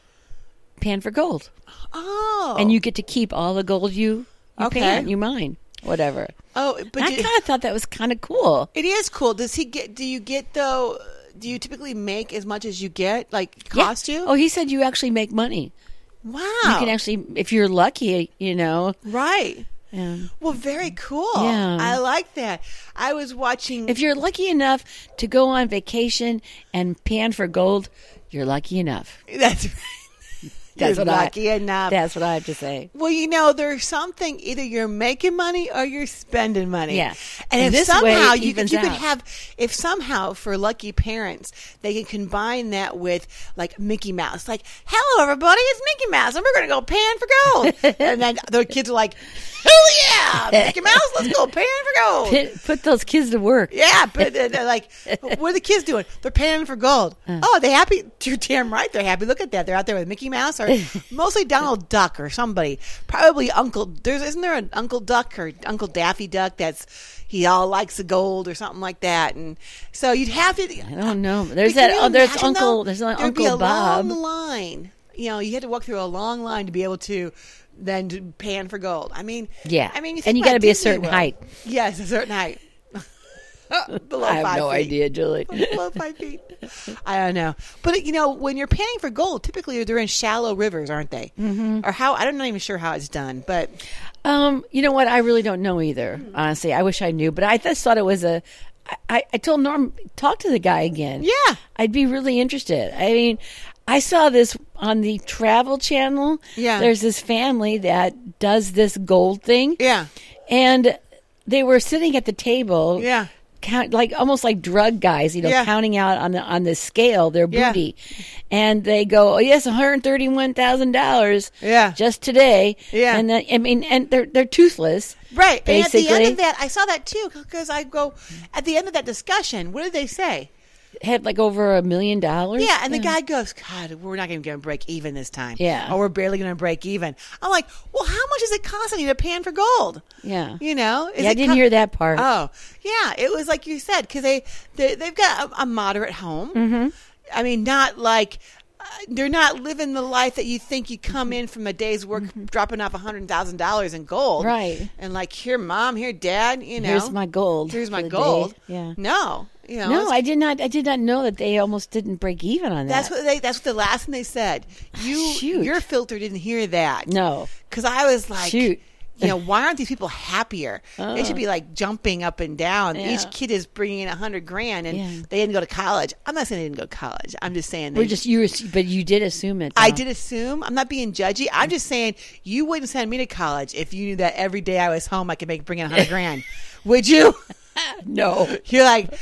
pan for gold, oh, and you get to keep all the gold you, you Okay. pan, you mine, whatever. oh, but I do- kind of thought that was kind of cool. it is cool. Does he get? Do you get though? Do you typically make as much as you get? Like Yeah. cost you? Oh, he said you actually make money. wow! You can actually, if you're lucky, you know. right. Yeah. Well, very cool. Yeah. I like that. I was watching. If you're lucky enough to go on vacation and pan for gold, you're lucky enough. that's That's you're what lucky I, enough. That's what I have to say. Well, you know, there's something. Either you're making money or you're spending money. Yeah. And, And if this somehow way it you, could, evens you could out. have, if somehow for lucky parents they can combine that with like Mickey Mouse, like, "Hello, everybody, it's Mickey Mouse, and we're going to go pan for gold," and then the kids are like, "Hell yeah, Mickey Mouse, let's go pan for gold." Put, put those kids to work. Yeah, but they're, they're like, what are the kids doing? They're panning for gold. Oh, they happy? You're damn right, they're happy. Look at that. They're out there with Mickey Mouse or mostly Donald Duck or somebody. Probably Uncle. There's isn't there an Uncle Duck or Uncle Daffy Duck that's he all likes the gold or something like that. And so you'd have to. I don't know. There's But can that. you Oh, there's imagine, Uncle. though? There's an There'd be Uncle a Bob. long line. You know, you had to walk through a long line to be able to. Then to pan for gold. I mean, Yeah. I mean, you And think you about gotta be a Disney certain World. height. Yes, a certain height. Below I have five no feet. idea, Julie. Below five feet. I don't know, but you know, when you're panning for gold, typically they're in shallow rivers, aren't they? Mm-hmm. Or how? I'm not even sure how it's done, but Um, you know what? I really don't know either. Honestly, I wish I knew, but I just thought it was a I, I told Norm, talk to the guy again. Yeah. I'd be really interested. I mean, I saw this on the Travel Channel. Yeah. There's this family that does this gold thing. Yeah. And they were sitting at the table. Yeah. Count, like almost like drug guys, you know, Yeah. counting out on the on the scale their Yeah. booty, and they go, "Oh yes, one hundred thirty-one thousand dollars, Yeah. just today." Yeah. and then I mean, and they're they're toothless, Right. And at the end basically. of that, I saw that too, because I go, at the end of that discussion, what did they say? Had like over a million dollars. Yeah, and the guy goes, God, we're not even going to break even this time. Yeah. Or we're barely going to break even. I'm like, well, how much is it costing you to pan for gold? Yeah. You know? Is Yeah, I it didn't co- hear that part. Oh, yeah. It was like you said, because they, they, they've got a, a moderate home. Mm-hmm. I mean, not like... Uh, they're not living the life that you think you come in from a day's work, Mm-hmm. dropping off one hundred thousand dollars in gold. Right. And like, here, mom, here, dad, you know. Here's my gold. Here's my for the gold. day. Yeah. No. You know, No, it's- I did not. I did not know that they almost didn't break even on that. That's what they. That's what the last thing they said. You, Shoot. your filter didn't hear that. No. because I was like, Shoot. you know, why aren't these people happier? They should be like jumping up and down. Yeah. Each kid is bringing in a hundred grand, and Yeah. they didn't go to college. I'm not saying they didn't go to college. I'm just saying they We're just you, but you did assume it. I though. did assume. I'm not being judgy. I'm just saying you wouldn't send me to college if you knew that every day I was home I could make bring in a hundred grand. Would you? No. You're like,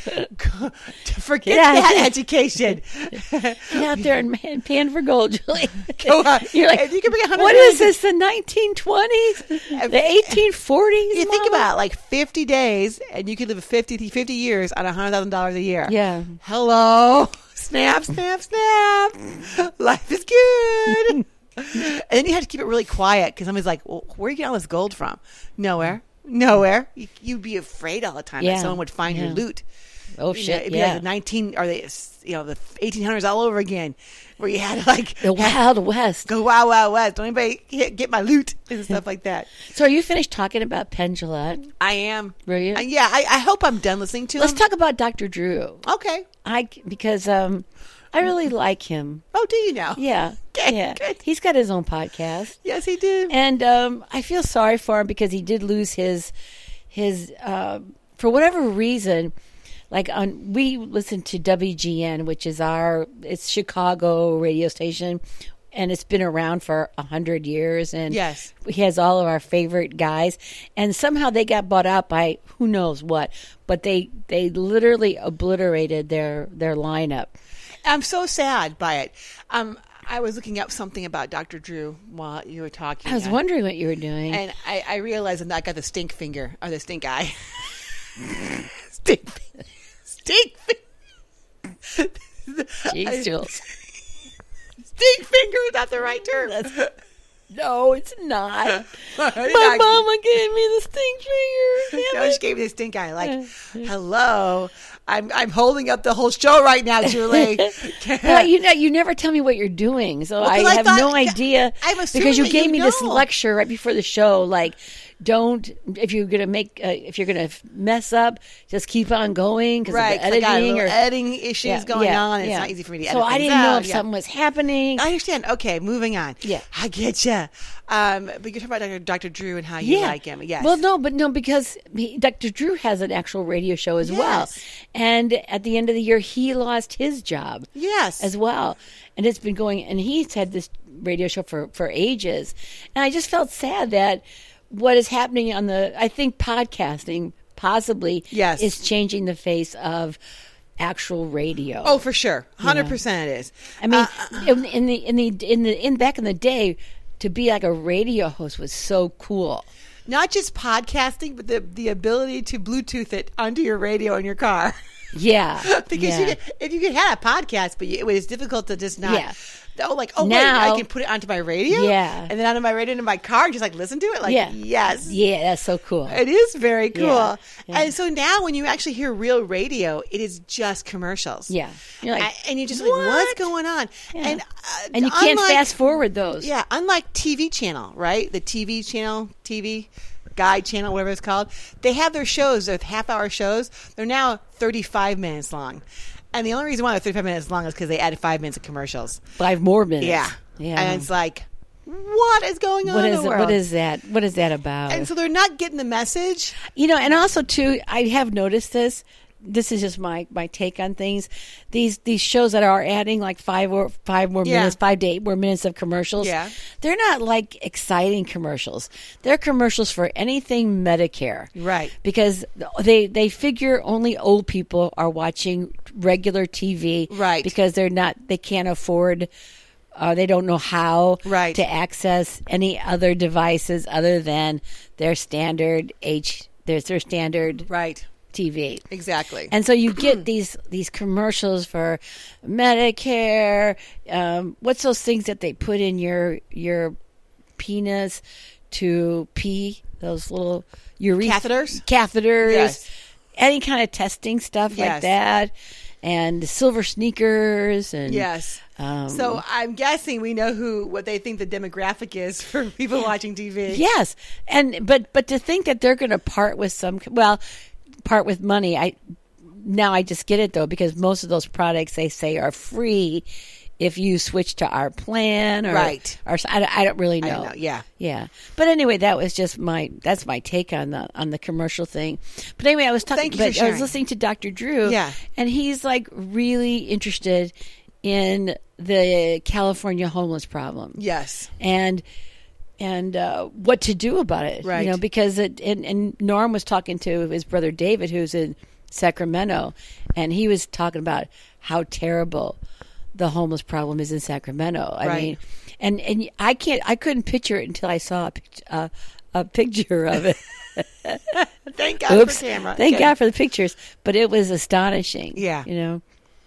forget Get out of that here. education. Get out there and man, pan for gold, Julie. Go out. You're like, If you could bring a hundred what grand- is this? The nineteen twenties, the eighteen forties. You think about it, like fifty days, and you could live fifty, fifty years on one hundred thousand dollars a year. Yeah. Hello. Snap, snap, snap. Life is good. And then you have to keep it really quiet because somebody's like, well, where are you getting all this gold from? Nowhere. Nowhere. You, you'd be afraid all the time Yeah. that someone would find Yeah. your loot. Oh You know, shit! it'd be Yeah. like the nineteen or the you know the eighteen hundreds all over again, where you had to like The Wild West. go wild wild west. Don't anybody get, get my loot and stuff like that. So, are you finished talking about Penn Jillette? I am. Were you? Uh, yeah. I, I hope I'm done listening to Let's him. talk about Doctor Drew. Okay. I because um, I really like him. Oh, do you know? Yeah, Okay, yeah. good. He's got his own podcast, Yes, he did. and um, I feel sorry for him because he did lose his his uh, for whatever reason. Like on, we listen to W G N, which is our it's Chicago radio station, and it's been around for a hundred years. And Yes. he has all of our favorite guys, and somehow they got bought out by who knows what. But they they literally obliterated their their lineup. I'm so sad by it. Um, I was looking up something about Doctor Drew while you were talking. I was uh, wondering what you were doing. and I, I realized that I got the stink finger or the stink eye. stink, stink, fi- Jeez, Jules. stink finger is not the right term. No, it's not. My My mama gave me the stink finger. Damn No, she it. gave me the stink eye. Like, hello, I'm I'm holding up the whole show right now, Julie. But you know, you never tell me what you're doing, so 'cause I I have thought- no idea. I'm assuming because you that gave you me this know. lecture right before the show, like, don't if you're gonna make uh, if you're gonna mess up, just keep on going because Right, of 'cause the I got a editing little or editing issues Yeah, going yeah, on. It's yeah. not easy for me to edit So I things didn't know out. if Yeah. something was happening. I understand. Okay, moving on. Yeah. I get you. Um, but you're talking about Doctor Doctor Drew and how you like him. Yes. Well, no, but no, because he, Doctor Drew has an actual radio show as well. Yes. And at the end of the year, he lost his job Yes. as well. And it's been going, and he's had this radio show for, for ages. And I just felt sad that what is happening on the, I think podcasting possibly Yes. is changing the face of actual radio. Oh, for sure. one hundred percent it is. I mean, Uh, in, in the in the in the in back in the day, to be like a radio host was so cool. not just podcasting, but the, the ability to Bluetooth it onto your radio in your car. Yeah, because yeah. you could, if you could have a podcast, but you, it was difficult to just not. Yeah. Oh, like, oh, Now- wait, I can put it onto my radio? Yeah. And then onto my radio into my car, just like listen to it? Like, Yeah. yes. Yeah, that's so cool. It is very cool. Yeah, yeah. And so now when you actually hear real radio, it is just commercials. Yeah. You're like, A- and you're just like, "What?" what's going on? Yeah. And uh, And you can't unlike- fast forward those. Yeah, unlike T V channel, right? The T V channel, T V guide channel, whatever it's called. They have their shows, their half-hour shows. They're now thirty-five minutes long. And the only reason why they're thirty-five minutes long is because they added five minutes of commercials. Five more minutes. Yeah. Yeah. And it's like, what is going on what in is the it, world? what is that? What is that about? And so they're not getting the message. You know, and also too, I have noticed this. this is just my, my take on things. These these shows that are adding like five or five more Yeah. minutes, five to eight more minutes of commercials. Yeah. They're not like exciting commercials. They're commercials for anything Medicare. Right. Because they they figure only old people are watching regular T V. Right. Because they're not they can't afford uh, they don't know how Right. to access any other devices other than their standard H there's their standard Right. T V. Exactly. And so you get these these commercials for Medicare. Um, what's those things that they put in your your penis to pee? Those little ure- Catheters? catheters, Yes. any kind of testing stuff like Yes. that, and silver sneakers and Yes. Um, So I'm guessing we know who what they think the demographic is for people watching T V. yes, and but but to think that they're going to part with some well, part with money. I now I just get it though because most of those products they say are free if you switch to our plan or Right. Or I, don't- I don't really know. I don't know. Yeah. Yeah, but anyway, that was just my that's my take on the on the commercial thing. But anyway, I was talking. Thank you for but I was sharing. listening to Doctor Drew. Yeah. and he's like really interested in the California homeless problem. Yes. and and uh, what to do about it, Right. You know, because it and, and Norm was talking to his brother David, who's in Sacramento, and he was talking about how terrible the homeless problem is in Sacramento. I Right. mean, and and I can't, I couldn't picture it until I saw a pict- uh, a picture of it. Thank God Oops, for camera. thank Okay. God for the pictures, but it was astonishing. Yeah. you know.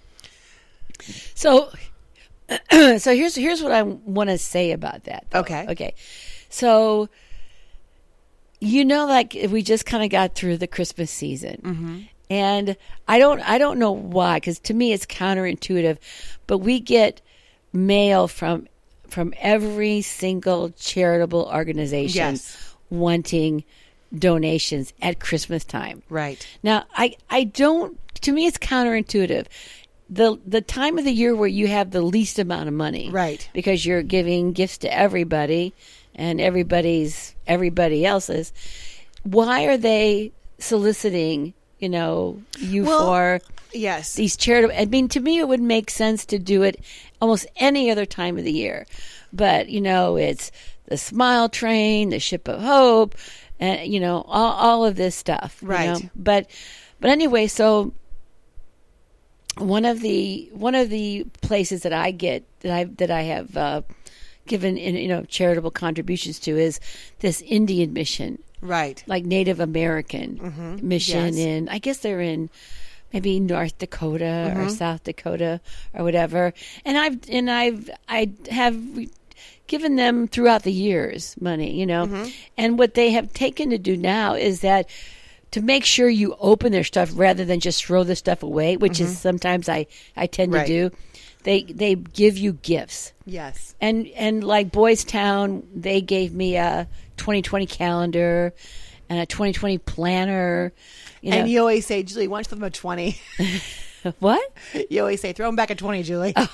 So, so here's here's what I want to say about that. though. Okay. Okay. So, you know, like we just kind of got through the Christmas season, Mm-hmm. and I don't I don't know why, because to me it's counterintuitive, but we get mail from from every single charitable organization Yes. wanting donations at Christmas time. Right. Now, I, I don't, to me, it's counterintuitive. The the time of the year where you have the least amount of money. Right. Because you're giving gifts to everybody and everybody's, everybody else's. Why are they soliciting, you know, you Well, for Yes. these charitable? I mean, to me, it would make sense to do it almost any other time of the year. But, you know, it's the Smile Train, the Ship of Hope, and, you know, all, all of this stuff. you Right. know. But, but anyway, so one of the one of the places that I get that I that I have uh, given in, you know charitable contributions to is this Indian mission, Right. like Native American mission Yes. in, I guess they're in maybe North Dakota or South Dakota or whatever. And I've and I've I have given them throughout the years money, you know. And what they have taken to do now is that to make sure you open their stuff rather than just throw the stuff away, which is sometimes I, I tend Right. to do. They they give you gifts. Yes. And and like Boys Town, they gave me a twenty twenty calendar and a twenty twenty planner. You know And you always say, Julie, why don't you throw them a twenty? what? You always say, throw them back a twenty, Julie. Oh.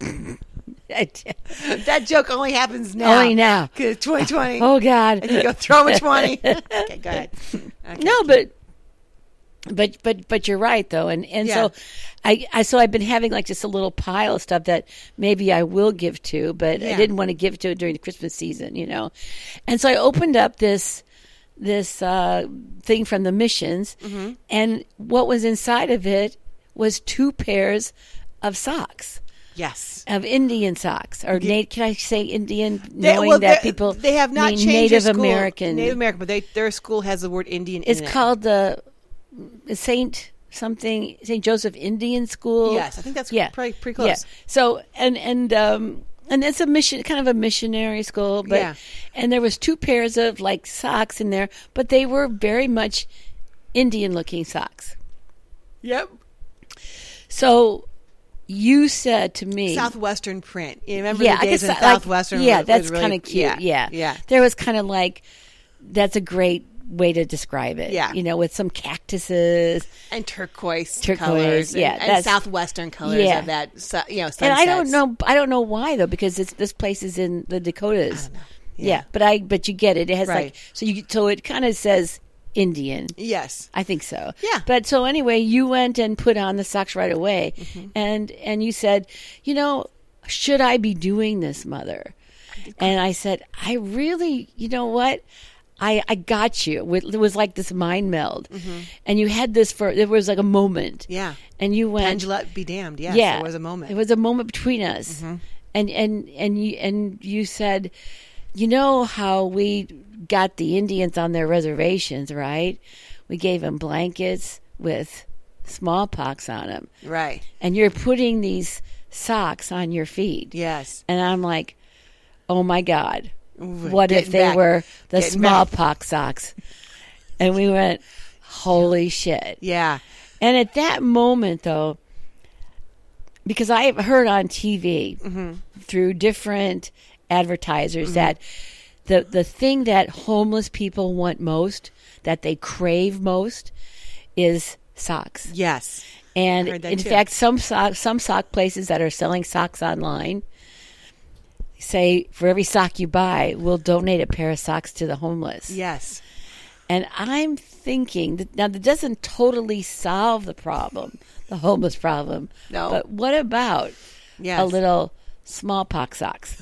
That joke only happens now. Only now. Because twenty twenty. Oh God! And you go, throw them a twenty. Okay, go ahead. Okay. No, but but but but you're right though, and and Yeah. so I, I so I've been having like just a little pile of stuff that maybe I will give to, but I Yeah. didn't want to give to it during the Christmas season, you know, and so I opened up this this uh, thing from the missions, Mm-hmm. and what was inside of it was two pairs of socks. Yes. Of Indian socks, or Yeah. na- can I say Indian? They- Knowing well, that they- people they have not mean changed Native their school- American. Native American, but they, their school has the word Indian It's in it. called the Saint something Saint Joseph Indian School. Yes, I think that's yeah, pretty, pretty close. Yeah. So and and um and it's a mission, kind of a missionary school. But Yeah. and there was two pairs of like socks in there, but they were very much Indian looking socks. Yep. So you said to me, Southwestern print. You remember yeah, the I days guess when that, like, Southwestern yeah, was that's really- kind of cute. Yeah, Yeah, yeah. There was kind of like that's a great way to describe it. Yeah. you know, with some cactuses. And turquoise, Turquoise, colors. and- yeah, And, that's- Southwestern colors Yeah. of that, su- you know, sunsets. And I don't know. I don't know why though, because it's this place is in the Dakotas. I don't know. Yeah. Yeah. but I but you get it. It has Right. like so you so it kind of says Indian. Yes. I think so. Yeah. But so anyway, you went and put on the socks right away, mm-hmm. and and you said, you know, should I be doing this, Mother? And I said, I really, you know what? I, I got you. It was like this mind meld. Mm-hmm. And you had this for, there was like a moment. Yeah. And you went. Angela be damned. Yes, yeah. There was a moment. It was a moment between us. Mm-hmm. And, and, and, you, and you said, you know how we got the Indians on their reservations, right? We gave them blankets with smallpox on them. Right. And you're putting these socks on your feet. Yes. And I'm like, oh my God. What Getting if they back. were the Getting smallpox socks? And we went, holy shit. Yeah. And at that moment, though, because I have heard on T V mm-hmm. through different advertisers mm-hmm. that the the thing that homeless people want most, that they crave most, is socks. Yes. And in too. fact, some sock, some sock places that are selling socks online say for every sock you buy, we'll donate a pair of socks to the homeless. Yes. And I'm thinking that now that doesn't totally solve the problem, the homeless problem. No. But what about yes. a little smallpox socks?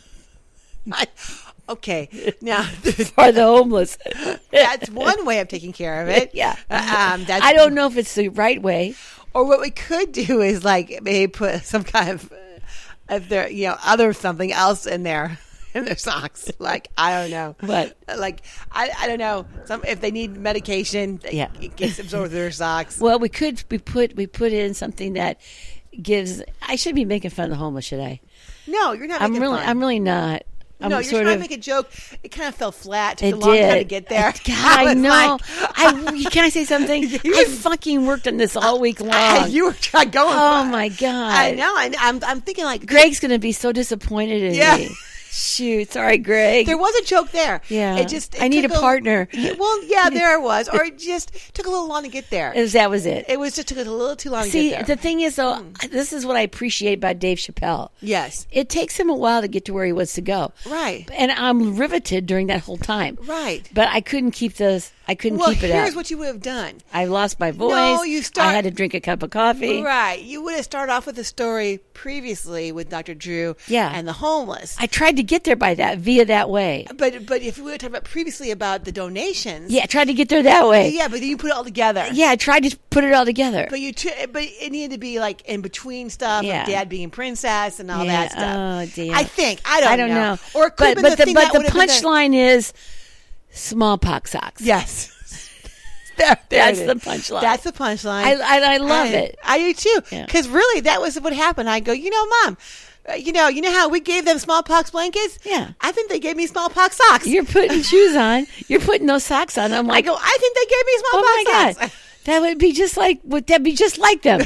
I, okay. Now for the homeless. That's one way of taking care of it. Yeah. Uh, um, that's, I don't know if it's the right way. Or what we could do is like maybe put some kind of if there, you know, other something else in there in their socks. Like I don't know, what? Like I, I don't know. Some if they need medication, yeah, it gets absorbed through their socks. Well, we could we put we put in something that gives. I should be making fun of the homeless, should I? No, you're not. I'm making really, fun. I'm really not. I'm no, you're sort trying of, to make a joke. It kind of fell flat. It took it a long did. time to get there. God, I, I know. Like, I can I say something? I fucking worked on this all week long. I, you were trying going. Oh my God! I know. I, I'm I'm thinking like Greg's going to be so disappointed in yeah. me. Shoot, sorry, Greg. There was a joke there. Yeah, it just. It I need a took partner. Well, yeah, there it was. Or it just took a little long to get there. It was, that was it. It was just took a little too long See, to get there. the thing is, though, mm. this is what I appreciate about Dave Chappelle. Yes, it takes him a while to get to where he wants to go. Right, and I'm riveted during that whole time. Right, but I couldn't keep this. I couldn't well, keep it up. Here's what you would have done. I lost my voice. No, you start. I had to drink a cup of coffee. Right. You would have started off with a story previously with Doctor Drew. Yeah. And the homeless. I tried to get there by that via that way. But but if we would have talked about previously about the donations. Yeah, I tried to get there that way. Yeah, but then you put it all together. Yeah, I tried to put it all together. But you t- but it needed to be like in between stuff. Yeah. Like Dad being princess and all yeah. that stuff. Oh, damn. I think I don't. I don't know. know. Or it could but have been but the, the, thing but that the would have been punchline is smallpox socks. Yes. There, there That's the punchline. That's the punchline. I, I, I love I, it. I do too. Yeah. Because really, that was what happened. I go, you know, Mom, uh, you know, you know how we gave them smallpox blankets? Yeah. I think they gave me smallpox socks. You're putting shoes on. You're putting those socks on. I'm like, I go, I think they gave me smallpox oh my God. socks. That would be just like, would that be just like them?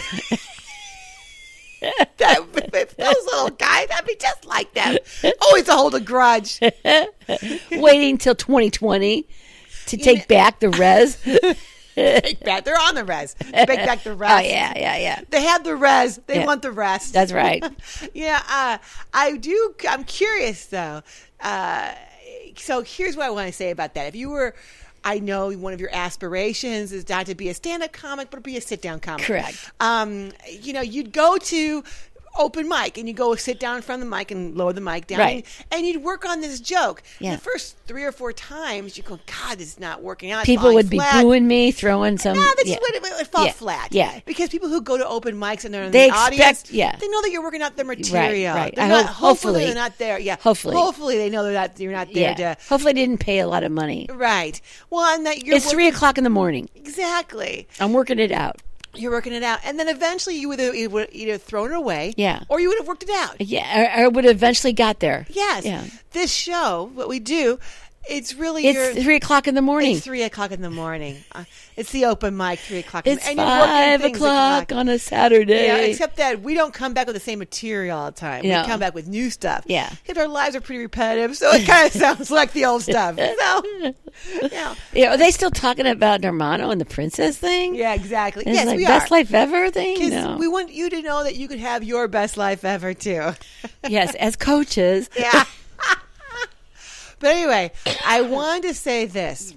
that, those little guys, that'd be just like them. Always to hold a grudge. Waiting till twenty twenty to take know, back the res. Take back. They're on the res. Take back the rest. Oh, yeah, yeah, yeah. They have the res. They yeah. want the rest. That's right. yeah, uh, I do. I'm curious, though. Uh, so here's what I want to say about that. If you were, I know one of your aspirations is not to be a stand-up comic, but to be a sit-down comic. Correct. Um, you know, you'd go to open mic and you go sit down in front of the mic and lower the mic down right. and, and you'd work on this joke. Yeah. The first three or four times you go, God, this is not working out. It's people would flat. be booing me, throwing some. No, they yeah. just would, it would fall yeah. flat. Yeah, because people who go to open mics and they're in they the expect, audience, yeah. they know that you're working out their material. Right, right. They're I not, hope, hopefully, hopefully they're not there. Yeah, hopefully, hopefully they know that you're not there. Yeah. To, hopefully, they didn't pay a lot of money. Right. Well, and that you're it's working, three o'clock in the morning. Exactly. I'm working it out. You're working it out, and then eventually you would have you would either thrown it away, yeah, or you would have worked it out. Yeah, I, I would have eventually got there. Yes. Yeah. This show, what we do, it's really it's your, three o'clock in the morning. It's three o'clock in the morning. Uh, it's the open mic, three o'clock. It's and five o'clock on a Saturday. Yeah, except that we don't come back with the same material all the time. No. We come back with new stuff. Yeah, because our lives are pretty repetitive, so it kind of sounds like the old stuff. So, yeah. yeah. Are they still talking about Normanno and the princess thing? Yeah, exactly. It's yes, like we best are. life ever thing. Because no. we want you to know that you could have your best life ever too. Yes, as coaches. Yeah. But anyway, I wanted to say this.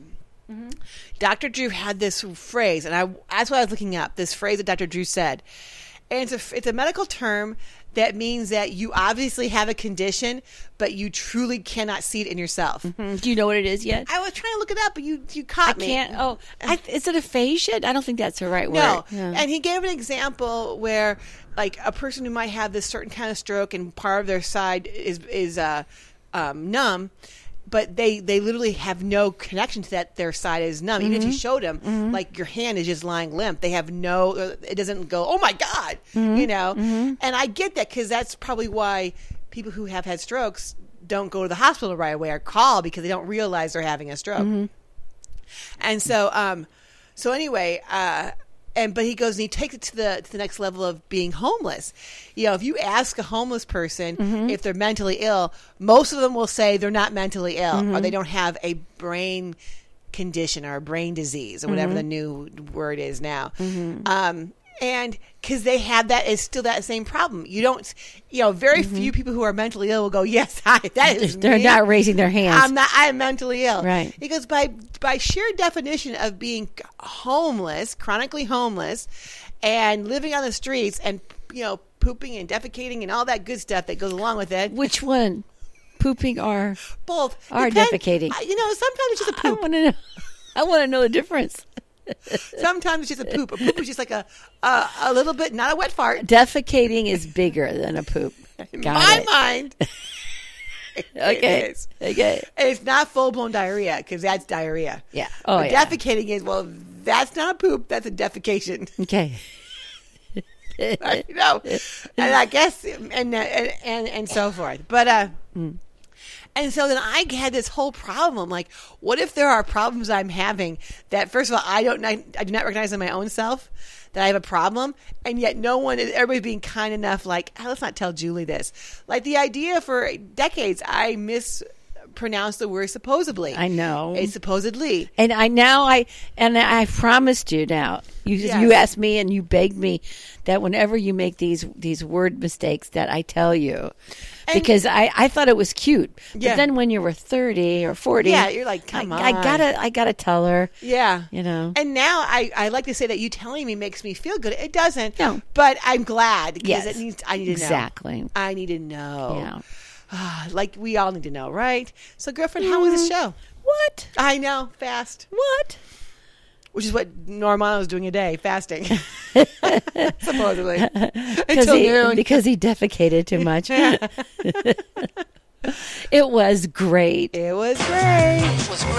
Mm-hmm. Doctor Drew had this phrase, and I that's what I was looking up. This phrase that Doctor Drew said, and it's a it's a medical term that means that you obviously have a condition, but you truly cannot see it in yourself. Mm-hmm. Do you know what it is yet? I was trying to look it up, but you you caught I me. can't. Oh, I, is it aphasia? I don't think that's the right No. word. No. And he gave an example where, like, a person who might have this certain kind of stroke and part of their side is is uh, um, numb, but they, they literally have no connection to that. Their side is numb. Mm-hmm. Even if you showed them, mm-hmm. like, your hand is just lying limp. They have no, it doesn't go, oh my God, mm-hmm. you know? Mm-hmm. And I get that, because that's probably why people who have had strokes don't go to the hospital right away or call, because they don't realize they're having a stroke. Mm-hmm. And so, um, so anyway, uh, and but he goes and he takes it to the to the next level of being homeless. You know, if you ask a homeless person mm-hmm. if they're mentally ill, most of them will say they're not mentally ill, mm-hmm. or they don't have a brain condition or a brain disease or whatever mm-hmm. the new word is now. Mm-hmm. Um, and because they have that, it's still that same problem. You don't, you know, very mm-hmm. few people who are mentally ill will go, yes, I, that is They're me. not raising their hands. I'm not, I'm mentally ill. Right. Because by, by sheer definition of being homeless, chronically homeless, and living on the streets and, you know, pooping and defecating and all that good stuff that goes along with it. Which one? Pooping or both? Or Depend, defecating? You know, sometimes it's just a poop. I want to know. I want to know the difference. Sometimes it's just a poop. A poop is just like a a, a little bit, not a wet fart. Defecating is bigger than a poop. In Got my it. mind. Okay. It is. Okay. It's not full blown diarrhea, because that's diarrhea. Yeah. Oh, but yeah. defecating is, well, that's not a poop. That's a defecation. Okay. You know, and I guess, and and and, and so forth. But uh. Mm. And so then I had this whole problem. Like, what if there are problems I'm having that, first of all, I don't, I, I do not recognize in my own self that I have a problem, and yet no one, everybody's being kind enough, like, oh, let's not tell Julie this. Like, the idea for decades, I mispronounced the word supposedly. I know. It's supposedly. And I now I and I promised you now. You Yes. you asked me and you begged me that whenever you make these these word mistakes that I tell you. And, because I, I thought it was cute. But yeah. then when you were thirty or forty, yeah, you're like, come I, on. I gotta I gotta tell her. Yeah. You know. And now I, I like to say that you telling me makes me feel good. It doesn't. No. But I'm glad, because Yes. it needs I need to Exactly. know. I need to know. Yeah. Like we all need to know, right? So, girlfriend, how was the show? What? I know, fast. What? Which is what Normano was doing a day, fasting. Supposedly. Because Until he, noon. because he defecated too much. It was great. It was great. It was great.